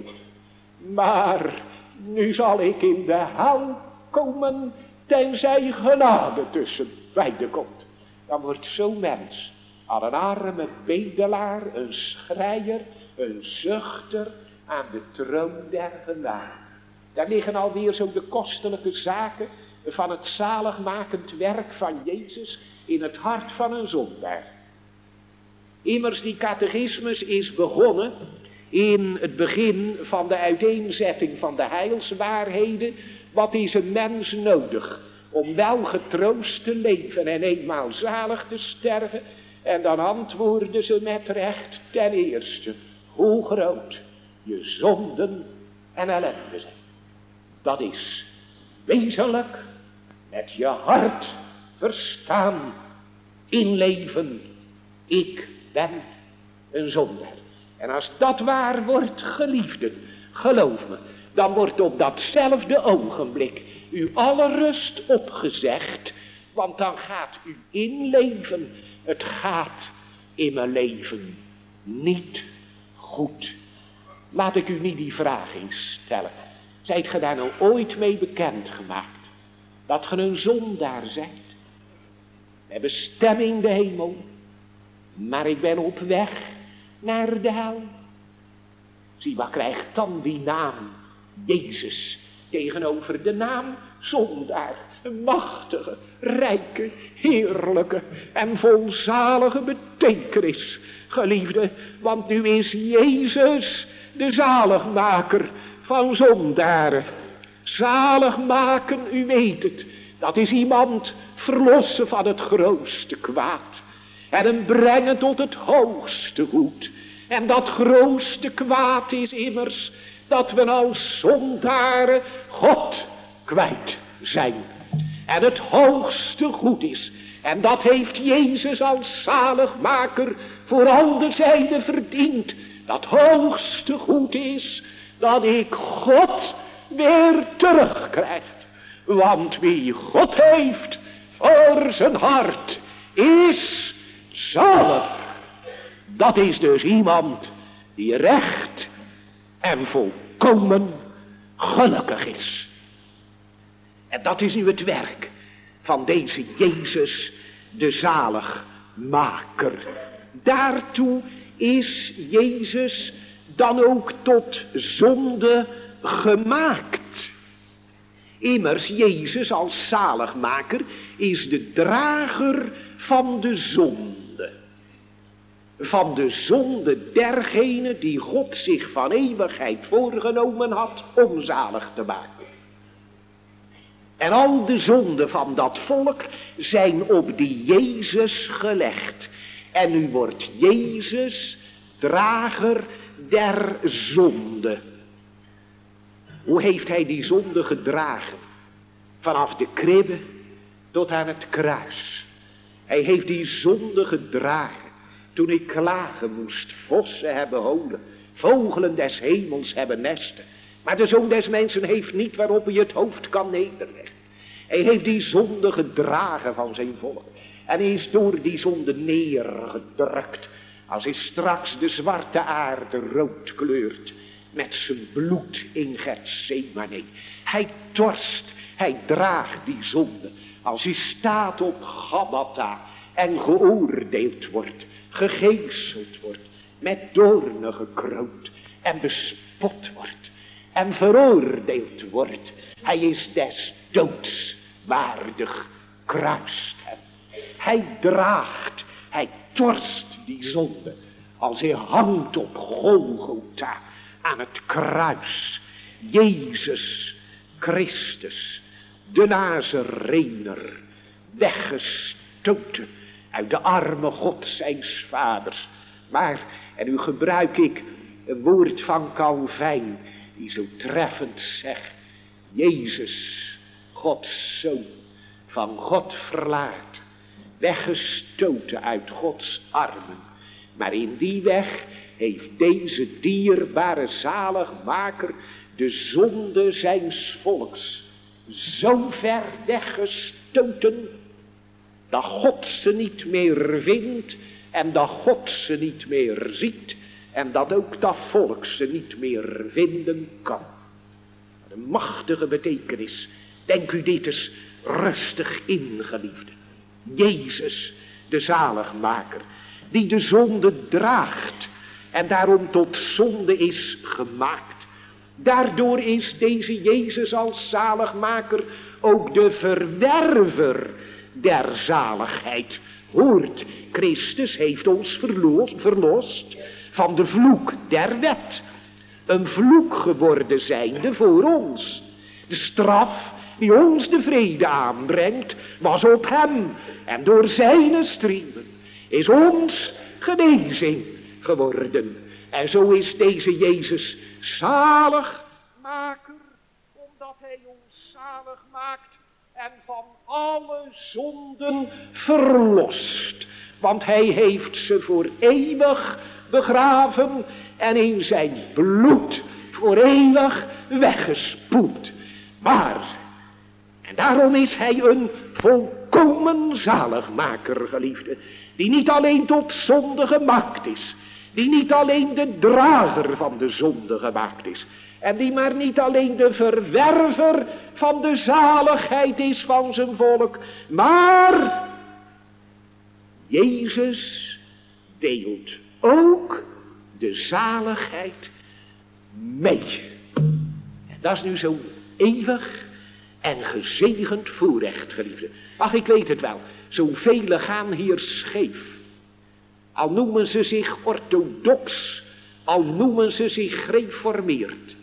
Maar nu zal ik in de hel komen, tenzij genade tussen beiden komt. Dan wordt zo'n mens al een arme bedelaar, een schreier, een zuchter aan de troon der genade. Daar liggen alweer zo de kostelijke zaken van het zaligmakend werk van Jezus in het hart van een zondaar. Immers die catechismus is begonnen in het begin van de uiteenzetting van de heilswaarheden. Wat is een mens nodig om wel getroost te leven en eenmaal zalig te sterven? En dan antwoorden ze met recht: ten eerste, hoe groot je zonden en ellende zijn. Dat is wezenlijk met je hart verstaan, inleven. Ik ben een zondaar. En als dat waar wordt, geliefden, geloof me, dan wordt op datzelfde ogenblik u alle rust opgezegd, want dan gaat u inleven. Het gaat in mijn leven niet goed. Laat ik u niet die vraag eens stellen. Zijt ge daar nou ooit mee bekendgemaakt dat ge een zondaar zijt? Met bestemming de hemel, maar ik ben op weg naar de hel. Zie, wat krijgt dan die naam Jezus tegenover de naam zondaar? Een machtige, rijke, heerlijke en volzalige betekenis, geliefde. Want nu is Jezus de zaligmaker van zondaren. Zalig maken, u weet het, dat is iemand verlossen van het grootste kwaad en hem brengen tot het hoogste goed. En dat grootste kwaad is immers dat we als zondaren God kwijt zijn. En het hoogste goed is, en dat heeft Jezus als zaligmaker voor al de zijden verdiend. Dat hoogste goed is dat ik God weer terugkrijg. Want wie God heeft voor zijn hart is zalig. Dat is dus iemand die recht en volkomen gelukkig is. En dat is nu het werk van deze Jezus, de zaligmaker. Daartoe is Jezus dan ook tot zonde gemaakt. Immers, Jezus als zaligmaker is de drager van de zonde. Van de zonde dergene die God zich van eeuwigheid voorgenomen had om zalig te maken. En al de zonden van dat volk zijn op die Jezus gelegd. En nu wordt Jezus drager der zonde. Hoe heeft hij die zonde gedragen? Vanaf de kribbe tot aan het kruis. Hij heeft die zonde gedragen toen ik klagen moest. Vossen hebben holen, vogelen des hemels hebben nesten. Maar de Zoon des Mensen heeft niet waarop hij het hoofd kan nederleggen. Hij heeft die zonde gedragen van zijn volk. En hij is door die zonde neergedrukt. Als hij straks de zwarte aarde rood kleurt met zijn bloed in Getsemane. Hij torst, hij draagt die zonde. Als hij staat op Gabbatha en geoordeeld wordt, gegezeld wordt, met doornen gekroond en bespot wordt en veroordeeld wordt. Hij is des doods waardig, kruist hem. Hij draagt, hij torst die zonde als hij hangt op Golgotha aan het kruis. Jezus Christus, de Nazarener, weggestoten uit de armen God zijns vaders. Maar, en nu gebruik ik een woord van Calvijn, die zo treffend zegt, Jezus, Gods Zoon, van God verlaat, weggestoten uit Gods armen. Maar in die weg heeft deze dierbare zaligmaker de zonde zijns volks zo ver weggestoten, dat God ze niet meer vindt en dat God ze niet meer ziet en dat ook dat volk ze niet meer vinden kan. Een machtige betekenis. Denk u dit eens rustig in, geliefde. Jezus, de zaligmaker, die de zonde draagt en daarom tot zonde is gemaakt. Daardoor is deze Jezus als zaligmaker ook de verwerver der zaligheid. Hoort, Christus heeft ons verlost van de vloek der wet. Een vloek geworden zijnde voor ons. De straf die ons de vrede aanbrengt, was op hem. En door zijn striemen is ons genezing geworden. En zo is deze Jezus zaligmaker, omdat hij ons zalig maakt en van alle zonden verlost. Want hij heeft ze voor eeuwig begraven en in zijn bloed voor eeuwig weggespoeld. Maar, en daarom is hij een volkomen zaligmaker, geliefde, die niet alleen tot zonde gemaakt is, die niet alleen de drager van de zonde gemaakt is, en die maar niet alleen de verwerver van de zaligheid is van zijn volk, maar Jezus deelt ook de zaligheid mee. En dat is nu zo'n eeuwig en gezegend voorrecht, geliefde. Ach, ik weet het wel, zoveel gaan hier scheef. Al noemen ze zich orthodox, al noemen ze zich gereformeerd.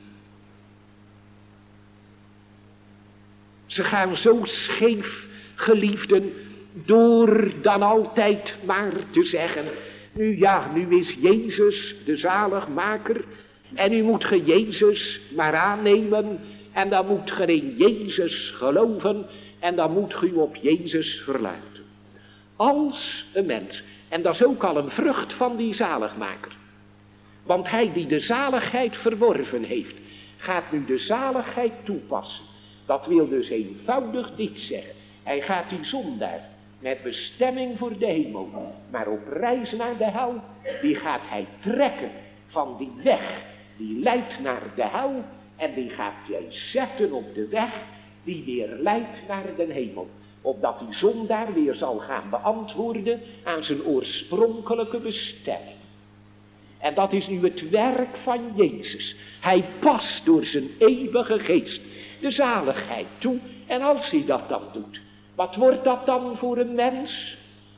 Ze gaan zo scheef, geliefden, door dan altijd maar te zeggen, nu ja, nu is Jezus de zaligmaker en u moet ge Jezus maar aannemen en dan moet ge in Jezus geloven en dan moet ge u op Jezus verlaten. Als een mens, en dat is ook al een vrucht van die zaligmaker, want hij die de zaligheid verworven heeft, gaat nu de zaligheid toepassen. Dat wil dus eenvoudig dit zeggen. Hij gaat die zondaar met bestemming voor de hemel, maar op reis naar de hel, die gaat hij trekken van die weg die leidt naar de hel en die gaat hij zetten op de weg die weer leidt naar de hemel. Opdat die zondaar weer zal gaan beantwoorden aan zijn oorspronkelijke bestemming. En dat is nu het werk van Jezus. Hij past door zijn eeuwige geest de zaligheid toe. En als hij dat dan doet, wat wordt dat dan voor een mens?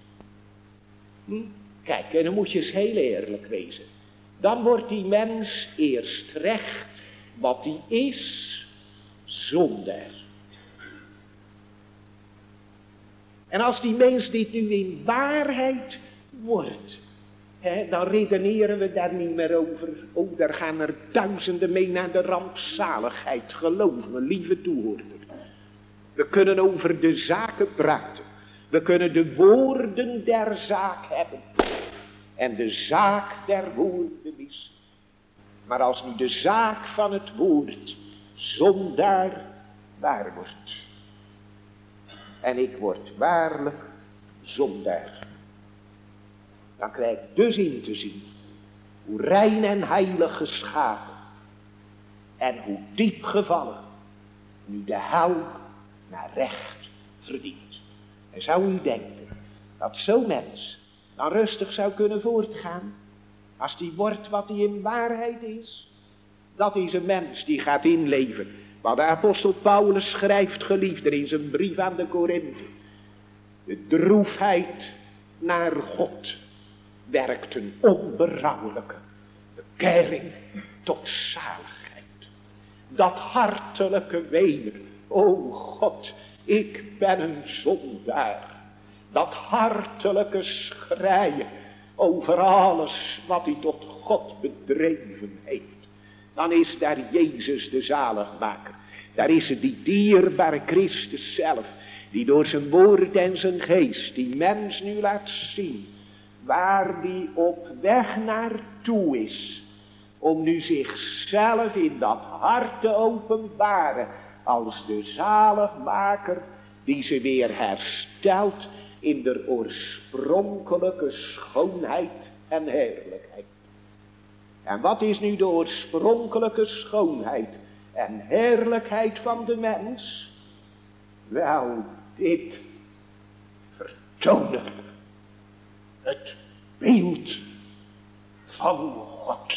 Kijk, en dan moet je eens heel eerlijk wezen. Dan wordt die mens eerst recht wat hij is, zondaar. En als die mens dit nu in waarheid wordt, dan redeneren we daar niet meer over. Oh, daar gaan er duizenden mee naar de rampzaligheid. Geloof me, lieve toehoorder. We kunnen over de zaken praten. We kunnen de woorden der zaak hebben. En de zaak der woorden is. Maar als nu de zaak van het woord zondaar waar wordt. En ik word waarlijk zondaar. Dan krijg ik dus in te zien hoe rein en heilig geschapen en hoe diep gevallen nu de hel naar recht verdient. En zou u denken dat zo'n mens dan rustig zou kunnen voortgaan als die wordt wat hij in waarheid is? Dat is een mens die gaat inleven wat de apostel Paulus schrijft, geliefden, in zijn brief aan de Korinthe. De droefheid naar God werkt een onberouwelijke bekering tot zaligheid. Dat hartelijke wenen, o God, ik ben een zondaar. Dat hartelijke schreien over alles wat hij tot God bedreven heeft. Dan is daar Jezus de zaligmaker. Daar is het die dierbare Christus zelf, die door zijn woord en zijn geest die mens nu laat zien, waar die op weg naartoe is, om nu zichzelf in dat hart te openbaren, als de zaligmaker die ze weer herstelt in de oorspronkelijke schoonheid en heerlijkheid. En wat is nu de oorspronkelijke schoonheid en heerlijkheid van de mens? Wel, dit vertonen het beeld van God.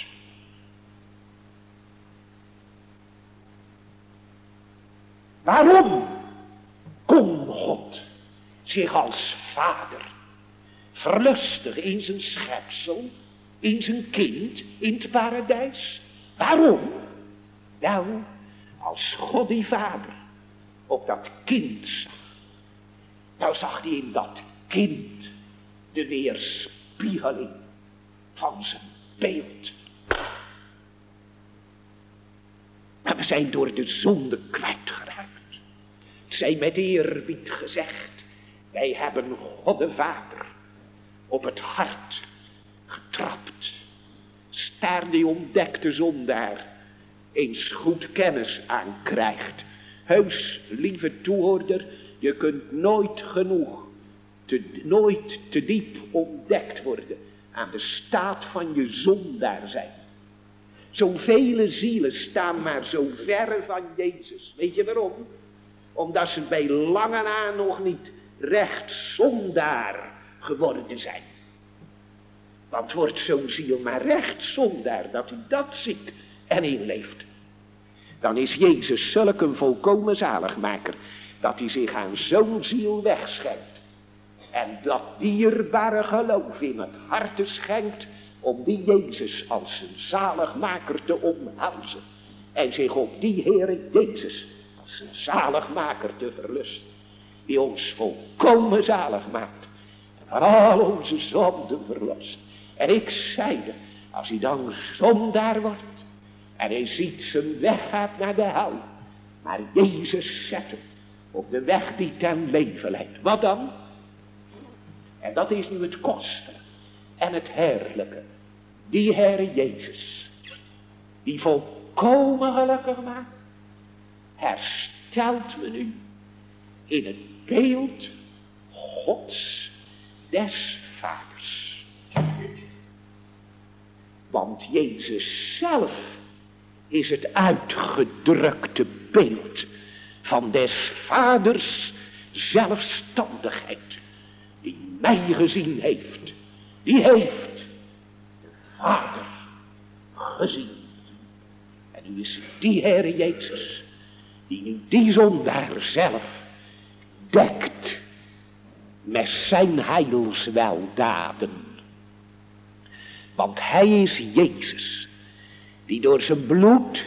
Waarom kon God zich als vader verlustigen in zijn schepsel, in zijn kind, in het paradijs? Waarom? Nou, als God die vader op dat kind zag, nou zag hij in dat kind de weerspiegeling van zijn beeld. Maar we zijn door de zonde kwijtgeraakt. Het zij met eerbied gezegd, wij hebben God de Vader op het hart getrapt. Staar die ontdekte zondaar eens goed kennis aan krijgt. Heus, lieve toehoorder, je kunt nooit genoeg, nooit te diep ontdekt worden aan de staat van je zondaar zijn. Zoveel zielen staan maar zo verre van Jezus. Weet je waarom? Omdat ze bij lange na nog niet recht zondaar geworden zijn. Want wordt zo'n ziel maar recht zondaar, dat hij dat ziet en inleeft, dan is Jezus zulk een volkomen zaligmaker, dat hij zich aan zo'n ziel wegschenkt. En dat dierbare geloof in het hart schenkt, om die Jezus als zijn zaligmaker te omhelzen. En zich op die Heere Jezus als zijn zaligmaker te verlusten. Die ons volkomen zalig maakt. En van al onze zonden verlost. En ik zeide, als hij dan zondaar wordt. En hij ziet zijn weg gaat naar de hel. Maar Jezus zet hem op de weg die ten leven leidt. Wat dan? En dat is nu het kostelijke en het heerlijke. Die Heere Jezus, die volkomen gelukkig maakt, herstelt me nu in het beeld Gods des Vaders. Want Jezus zelf is het uitgedrukte beeld van des Vaders zelfstandigheid. Die mij gezien heeft, die heeft de Vader gezien. En nu is het die Heere Jezus, die nu die zondaar zelf dekt met zijn heilsweldaden. Want hij is Jezus, die door zijn bloed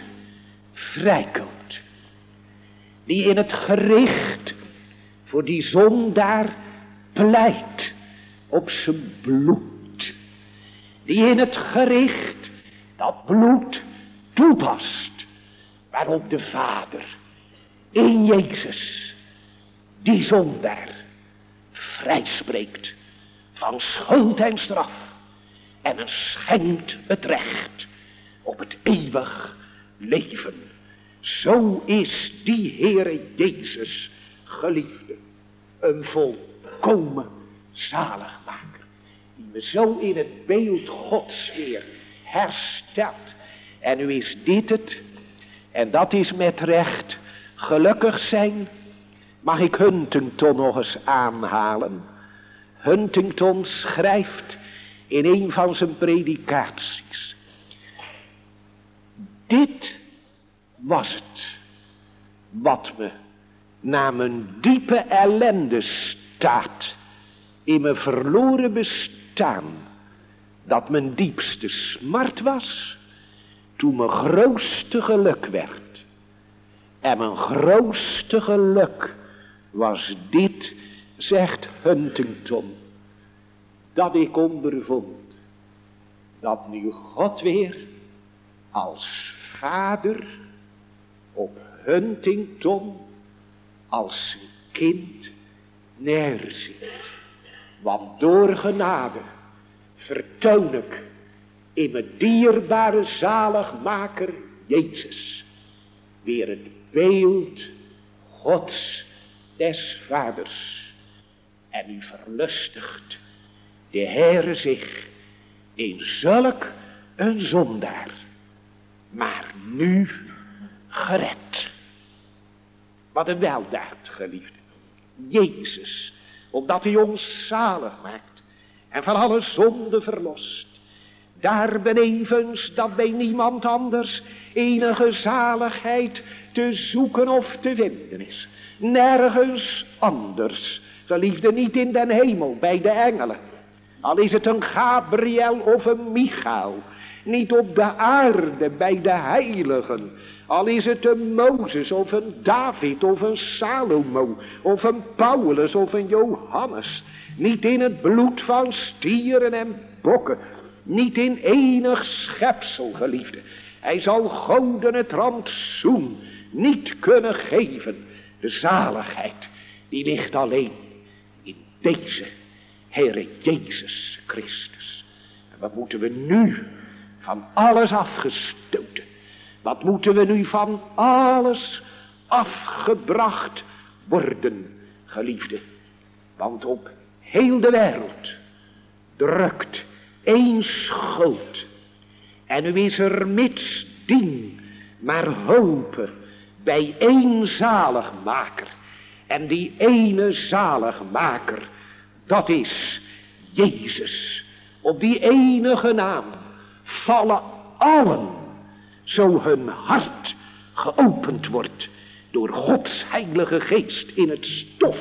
vrijkomt. Die in het gericht voor die zondaar pleit op zijn bloed, die in het gericht dat bloed toepast, waarop de Vader in Jezus die zondaar vrijspreekt van schuld en straf en schenkt het recht op het eeuwig leven. Zo is die Heere Jezus, geliefde, een volkomen zaligmaker, die me zo in het beeld Gods weer herstelt. En nu is dit het, en dat is met recht gelukkig zijn. Mag ik Huntington nog eens aanhalen? Huntington schrijft in een van zijn predikaties: dit was het wat me na mijn diepe ellende staat in mijn verloren bestaan, dat mijn diepste smart was, toen mijn grootste geluk werd. En mijn grootste geluk was dit, zegt Huntington, dat ik ondervond dat nu God weer als vader op Huntington als zijn kind neerzit. Want door genade vertoon ik in mijn dierbare zaligmaker Jezus weer het beeld Gods des Vaders. En u verlustigt de Heere zich in zulk een zondaar, maar nu gered. Wat een weldaad, geliefde. Jezus, omdat hij ons zalig maakt en van alle zonde verlost, daar benevens dat bij niemand anders enige zaligheid te zoeken of te vinden is. Nergens anders, geliefde, niet in den hemel bij de engelen, al is het een Gabriel of een Michael, niet op de aarde bij de heiligen, al is het een Mozes of een David of een Salomo of een Paulus of een Johannes, niet in het bloed van stieren en bokken, niet in enig schepsel, geliefde. Hij zal goden het rantsoen niet kunnen geven. De zaligheid, die ligt alleen in deze Heere Jezus Christus. En wat moeten we nu van alles afgestoten? Wat moeten we nu van alles afgebracht worden, geliefde? Want op heel de wereld drukt één schuld. En nu is er mitsdien maar hopen bij één zaligmaker. En die ene zaligmaker, dat is Jezus. Op die enige naam vallen allen, zo hun hart geopend wordt door Gods heilige geest in het stof.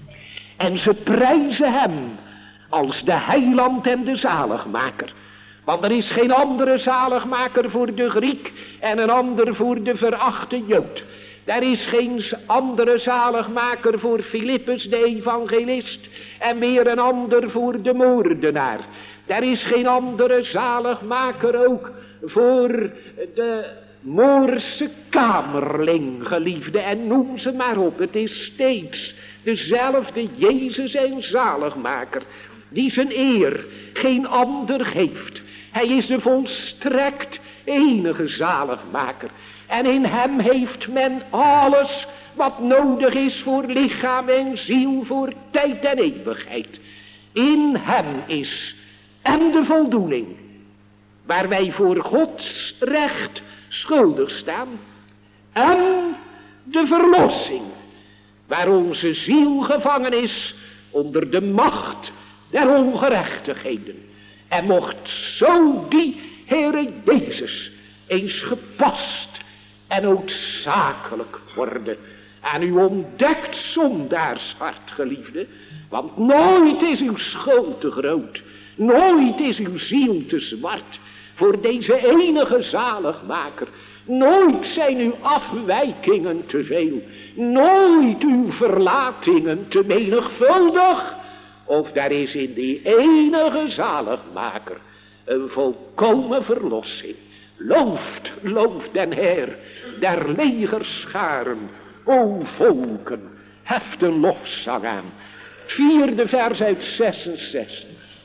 En ze prijzen hem als de heiland en de zaligmaker. Want er is geen andere zaligmaker voor de Griek en een ander voor de verachte Jood. Er is geen andere zaligmaker voor Filippus de evangelist en weer een ander voor de moordenaar. Er is geen andere zaligmaker ook voor de Moorse kamerling, geliefde, en noem ze maar op. Het is steeds dezelfde Jezus en zaligmaker, die zijn eer geen ander geeft. Hij is de volstrekt enige zaligmaker. En in hem heeft men alles wat nodig is voor lichaam en ziel, voor tijd en eeuwigheid. In hem is en de voldoening, waar wij voor Gods recht schuldig staan, en de verlossing, waar onze ziel gevangen is onder de macht der ongerechtigheden. En mocht zo die Heere Jezus eens gepast en noodzakelijk worden aan uw ontdekt zondaarshart, geliefde, want nooit is uw schuld te groot, nooit is uw ziel te zwart voor deze enige zaligmaker, nooit zijn uw afwijkingen te veel, nooit uw verlatingen te menigvuldig, of daar is in die enige zaligmaker een volkomen verlossing. Looft den Heer der legerscharen, o volken, heft een lofzang aan. 4e vers uit 66.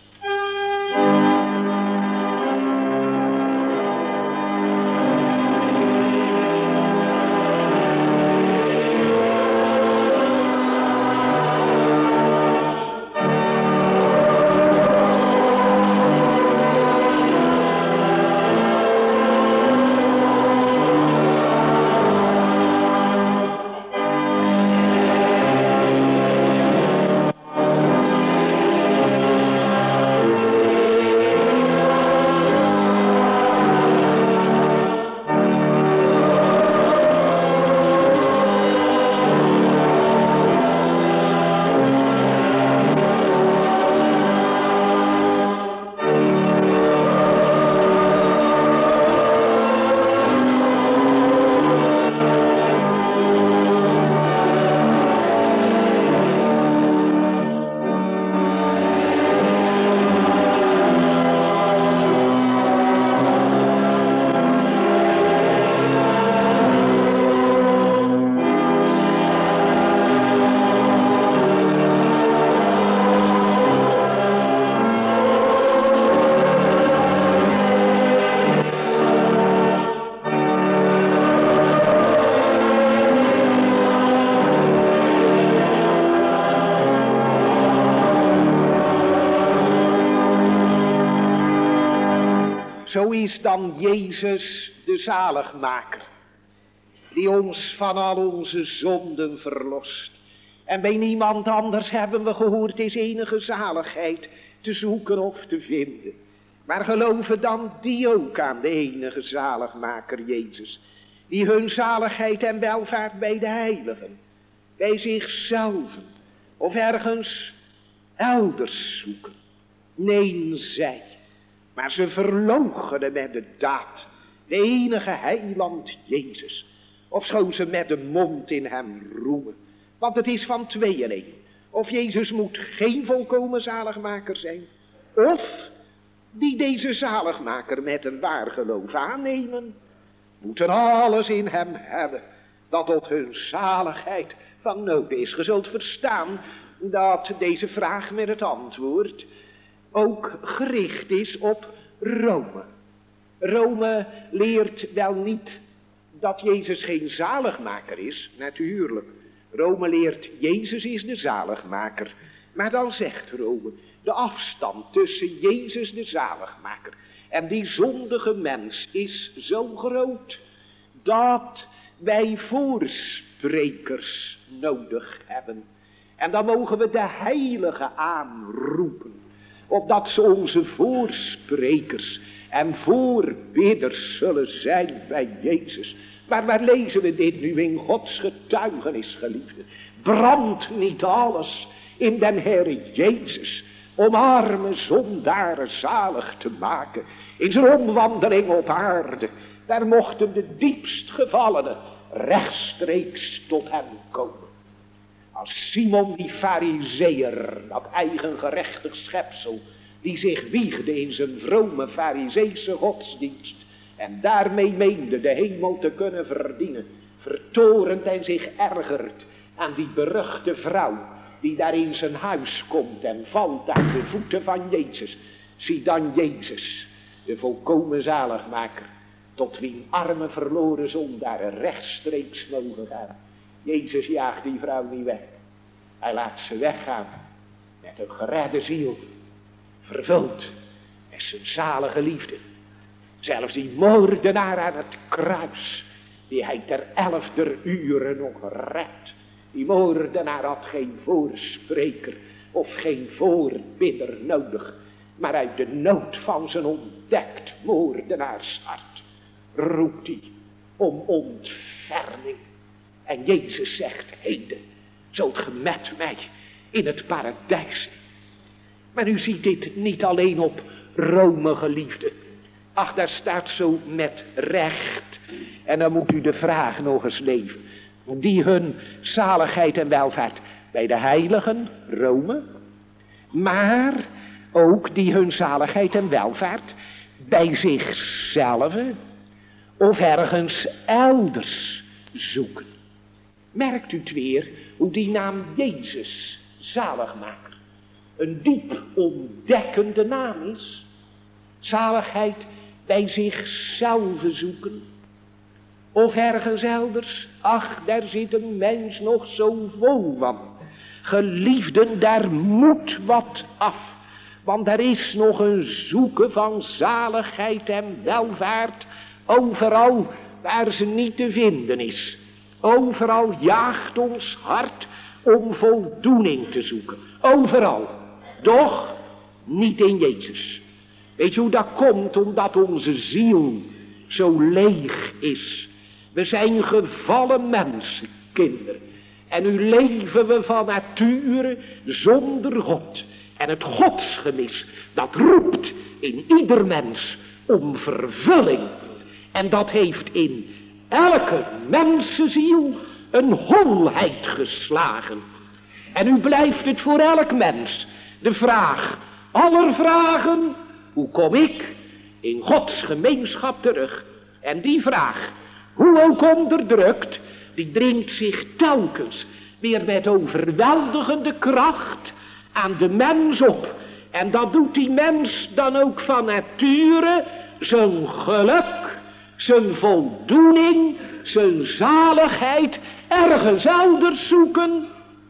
Zo is dan Jezus de zaligmaker, die ons van al onze zonden verlost. En bij niemand anders hebben we gehoord is enige zaligheid te zoeken of te vinden. Maar geloven dan die ook aan de enige zaligmaker Jezus, die hun zaligheid en welvaart bij de heiligen, bij zichzelf of ergens elders zoeken. Nee, zij. Maar ze verloochenen met de daad de enige heiland Jezus, ofschoon ze met de mond in hem roemen. Want het is van tweeën. Of Jezus moet geen volkomen zaligmaker zijn, of die deze zaligmaker met een waar geloof aannemen, moeten alles in hem hebben dat tot hun zaligheid van nood is. Je zult verstaan dat deze vraag met het antwoord ook gericht is op Rome. Rome leert wel niet dat Jezus geen zaligmaker is, natuurlijk. Rome leert Jezus is de zaligmaker. Maar dan zegt Rome, de afstand tussen Jezus de zaligmaker en die zondige mens is zo groot dat wij voorsprekers nodig hebben. En dan mogen we de heiligen aanroepen, opdat ze onze voorsprekers en voorbidders zullen zijn bij Jezus. Maar waar lezen we dit nu in Gods getuigenis, geliefde? Brandt niet alles in den Heere Jezus, om arme zondaren zalig te maken, in zijn omwandeling op aarde? Daar mochten de diepst gevallenen rechtstreeks tot hem komen. Als Simon die farizeeër, dat eigengerechtig schepsel, die zich wiegde in zijn vrome farizeese godsdienst en daarmee meende de hemel te kunnen verdienen, vertorend en zich ergert aan die beruchte vrouw die daar in zijn huis komt en valt aan de voeten van Jezus. Zie dan Jezus, de volkomen zaligmaker, tot wie arme verloren zondaren rechtstreeks mogen gaan. Jezus jaagt die vrouw niet weg. Hij laat ze weggaan met een geredde ziel, vervuld met zijn zalige liefde. Zelfs die moordenaar aan het kruis, die hij ter 11e uur nog redt. Die moordenaar had geen voorspreker of geen voorbidder nodig, maar uit de nood van zijn ontdekt moordenaarshart roept hij om ontferming. En Jezus zegt, heden zult ge met mij in het paradijs. Maar u ziet dit niet alleen op Rome, geliefde. Ach, daar staat zo met recht. En dan moet u de vraag nog eens leven. Die hun zaligheid en welvaart bij de heiligen, Rome, maar ook die hun zaligheid en welvaart bij zichzelf of ergens elders zoeken. Merkt u het weer, hoe die naam Jezus, zaligmaker, een diep ontdekkende naam is? Zaligheid bij zichzelf zoeken of ergens elders. Ach, daar zit een mens nog zo vol van. Geliefden, daar moet wat af. Want er is nog een zoeken van zaligheid en welvaart overal waar ze niet te vinden is. Overal jaagt ons hart om voldoening te zoeken. Overal. Doch niet in Jezus. Weet je hoe dat komt? Omdat onze ziel zo leeg is. We zijn gevallen mensen, kinderen. En nu leven we van nature zonder God. En het godsgemis, dat roept in ieder mens om vervulling. En dat heeft in elke mensenziel een holheid geslagen. En nu blijft het voor elk mens de vraag aller vragen: hoe kom ik in Gods gemeenschap terug? En die vraag, hoe ook onderdrukt, die dringt zich telkens weer met overweldigende kracht aan de mens op. En dat doet die mens dan ook van nature zijn geluk, zijn voldoening, zijn zaligheid ergens elders zoeken.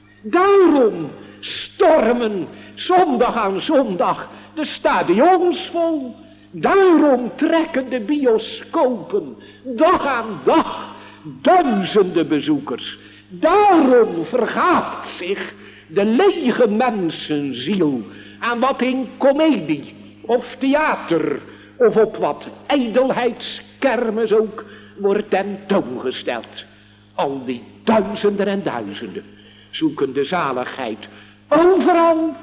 Daarom stormen zondag aan zondag de stadions vol. Daarom trekken de bioscopen dag aan dag duizenden bezoekers. Daarom vergaat zich de lege mensenziel aan wat in komedie of theater of op wat ijdelheidskermis ook wordt tentoongesteld. Al die duizenden en duizenden zoeken de zaligheid overal,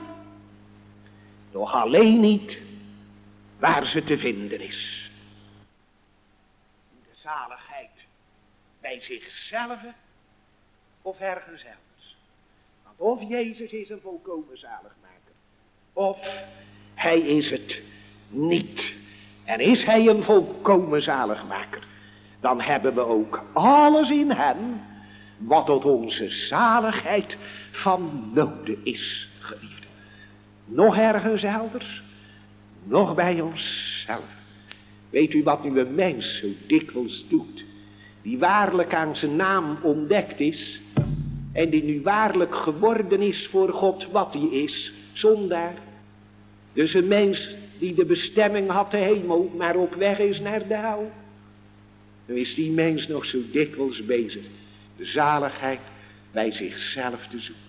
doch alleen niet waar ze te vinden is. De zaligheid bij zichzelf of ergens elders. Want of Jezus is een volkomen zaligmaker, of hij is het niet. En is hij een volkomen zaligmaker, dan hebben we ook alles in hem wat tot onze zaligheid van noden is, geliefde. Nog ergens elders, nog bij onszelf. Weet u wat nu een mens zo dikwijls doet, die waarlijk aan zijn naam ontdekt is, en die nu waarlijk geworden is voor God wat hij is, zondaar. Dus een mens die de bestemming had de hemel, maar op weg is naar de hel. Nu is die mens nog zo dikwijls bezig de zaligheid bij zichzelf te zoeken.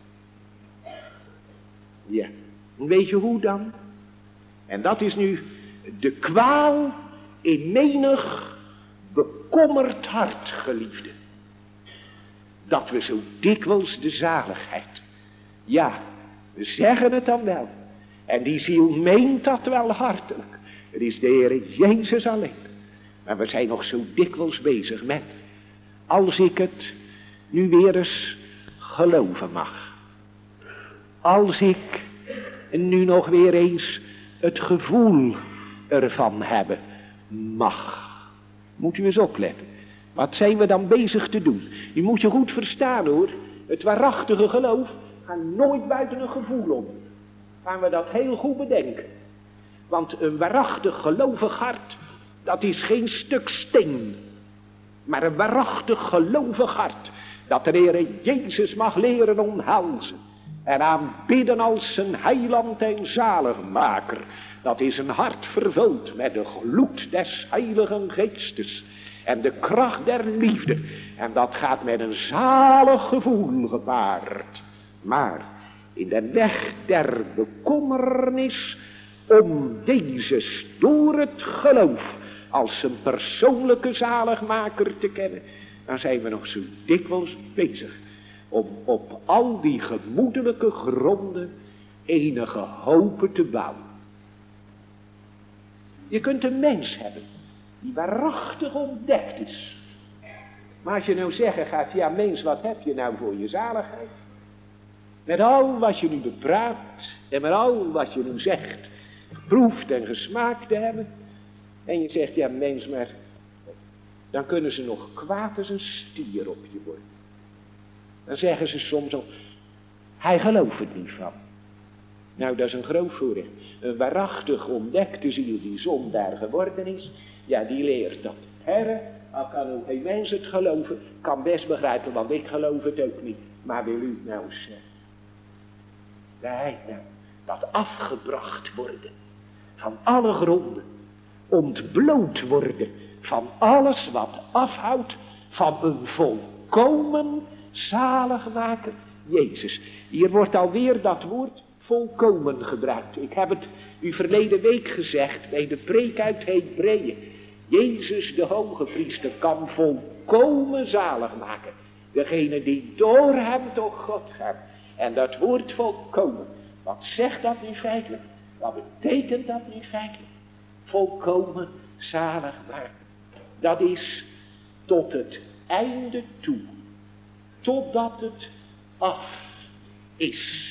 Ja, weet je hoe dan? En dat is nu de kwaal in menig bekommerd hart, geliefde. Dat we zo dikwijls de zaligheid, ja, we zeggen het dan wel. En die ziel meent dat wel hartelijk. Het is de Heer Jezus alleen. Maar we zijn nog zo dikwijls bezig met, als ik het nu weer eens geloven mag. Als ik nu nog weer eens het gevoel ervan hebben mag. Moet u eens opletten. Wat zijn we dan bezig te doen? U moet je goed verstaan hoor. Het waarachtige geloof gaat nooit buiten een gevoel om. Gaan we dat heel goed bedenken. Want een waarachtig gelovig hart, dat is geen stuk steen. Maar een waarachtig gelovig hart, dat de Heer Jezus mag leren omhelzen. En aanbidden als zijn heiland en zaligmaker. Dat is een hart vervuld met de gloed des heiligen geestes. En de kracht der liefde. En dat gaat met een zalig gevoel gepaard. Maar in de weg der bekommernis om Jezus door het geloof als zijn persoonlijke zaligmaker te kennen, dan zijn we nog zo dikwijls bezig om op al die gemoedelijke gronden enige hopen te bouwen. Je kunt een mens hebben die waarachtig ontdekt is. Maar als je nou zeggen gaat, ja mens, wat heb je nou voor je zaligheid? met al wat je nu bepraat en met al wat je nu zegt, geproefd en gesmaakt te hebben. En je zegt, ja mens, maar dan kunnen ze nog kwaad als een stier op je worden. Dan zeggen ze soms al, hij gelooft het niet van. Nou, dat is een groot voorrecht. Een waarachtig ontdekte ziel die zondaar geworden is, ja, die leert dat. Herre, al kan ook geen mens het geloven, kan best begrijpen, want ik geloof het ook niet. Maar wil u nou zeggen, dat afgebracht worden van alle gronden, ontbloot worden van alles wat afhoudt van een volkomen zaligmaker Jezus. Hier wordt alweer dat woord volkomen gebruikt. Ik heb het u verleden week gezegd bij de preek uit Hebreeën. Jezus de hoge priester kan volkomen zalig maken. Degene die door hem tot God gaat. En dat woord volkomen. Wat zegt dat nu feitelijk? Wat betekent dat nu feitelijk? Volkomen zalig maken. Dat is tot het einde toe. Totdat het af is.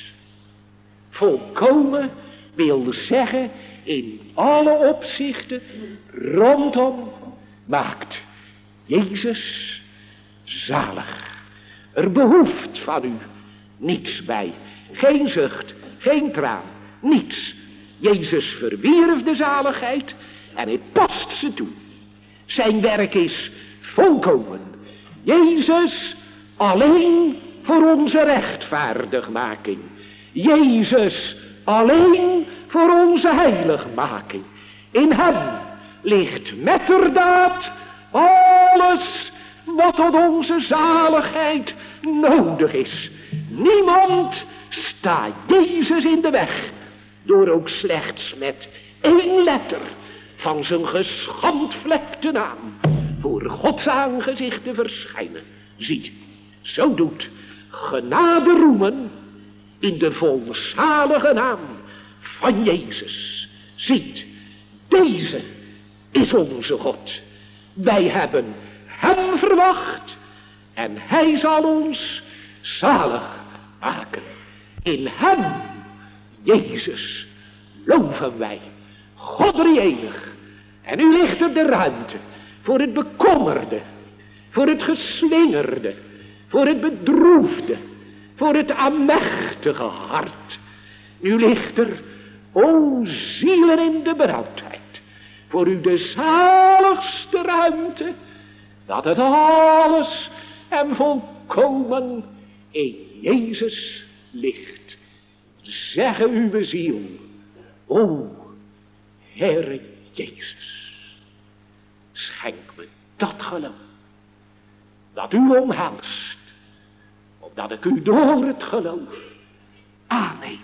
Volkomen wil zeggen in alle opzichten rondom maakt Jezus zalig. Er behoeft van u niets bij. Geen zucht, geen traan, niets. Jezus verwierf de zaligheid en hij past ze toe. Zijn werk is volkomen. Jezus alleen voor onze rechtvaardigmaking. Jezus alleen voor onze heiligmaking. In hem ligt metterdaad alles wat tot onze zaligheid nodig is. Niemand staat Jezus in de weg, door ook slechts met 1 letter van zijn geschandvlekte naam voor Gods aangezicht te verschijnen. Zie, zo doet genade roemen in de volzalige naam van Jezus. Ziet, deze is onze God. Wij hebben hem verwacht en hij zal ons zalig maken. In hem, Jezus, loven wij God drie-enig. En nu ligt er de ruimte voor het bekommerde, voor het geslingerde, voor het bedroefde, voor het aanmächtige hart. Nu ligt er, o zielen in de benauwdheid, voor u de zaligste ruimte, dat het alles en volkomen in Jezus ligt. Zeggen uw ziel, o Heere Jezus, schenk me dat geloof, dat u omhelst, opdat ik u door het geloof aanneem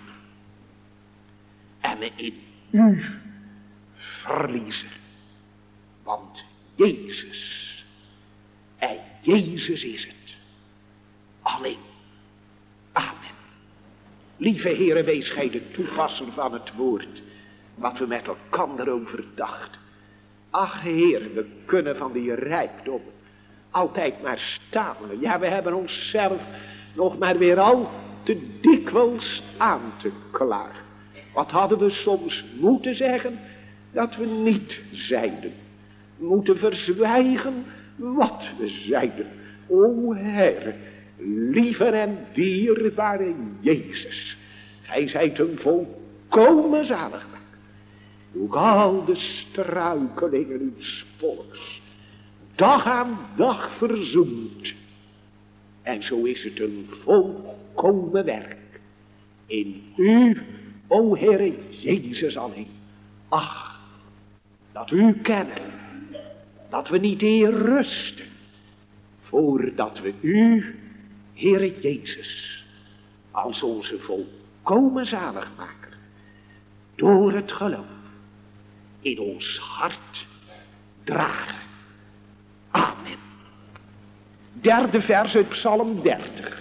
en me in u verliezen. Want Jezus en Jezus is het alleen. Amen. Lieve Heere, wees gij de toepasser van het woord, wat we met elkander overdachten. Ach Heer, we kunnen van die rijkdom altijd maar stamelen. Ja, we hebben onszelf nog maar weer al te dikwijls aan te klagen. Wat hadden we soms moeten zeggen dat we niet zeiden. Moeten verzwijgen wat we zeiden. O Heer, lieve en dierbare Jezus, gij zijt een volkomen zaligmaker. Ook al de struikelingen uws volks dag aan dag verzoent. En zo is het een volkomen werk in u, o Heere Jezus alleen. Ach, dat we u kennen, dat we niet eer rusten, voordat we u, Heere Jezus, als onze volkomen zaligmaker, door het geloof in ons hart dragen. Amen. 3e vers uit Psalm 30.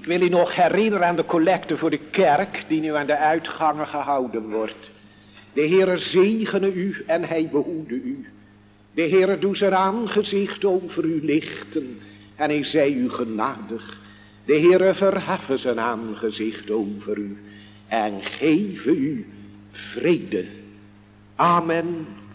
wil u nog herinneren aan de collecte voor de kerk die nu aan de uitgangen gehouden wordt. De Heere zegene u en hij behoede u. De Heere doe zijn aangezicht over u lichten en hij zij u genadig. De Heere verheffen zijn aangezicht over u en geven u vrede. Amen.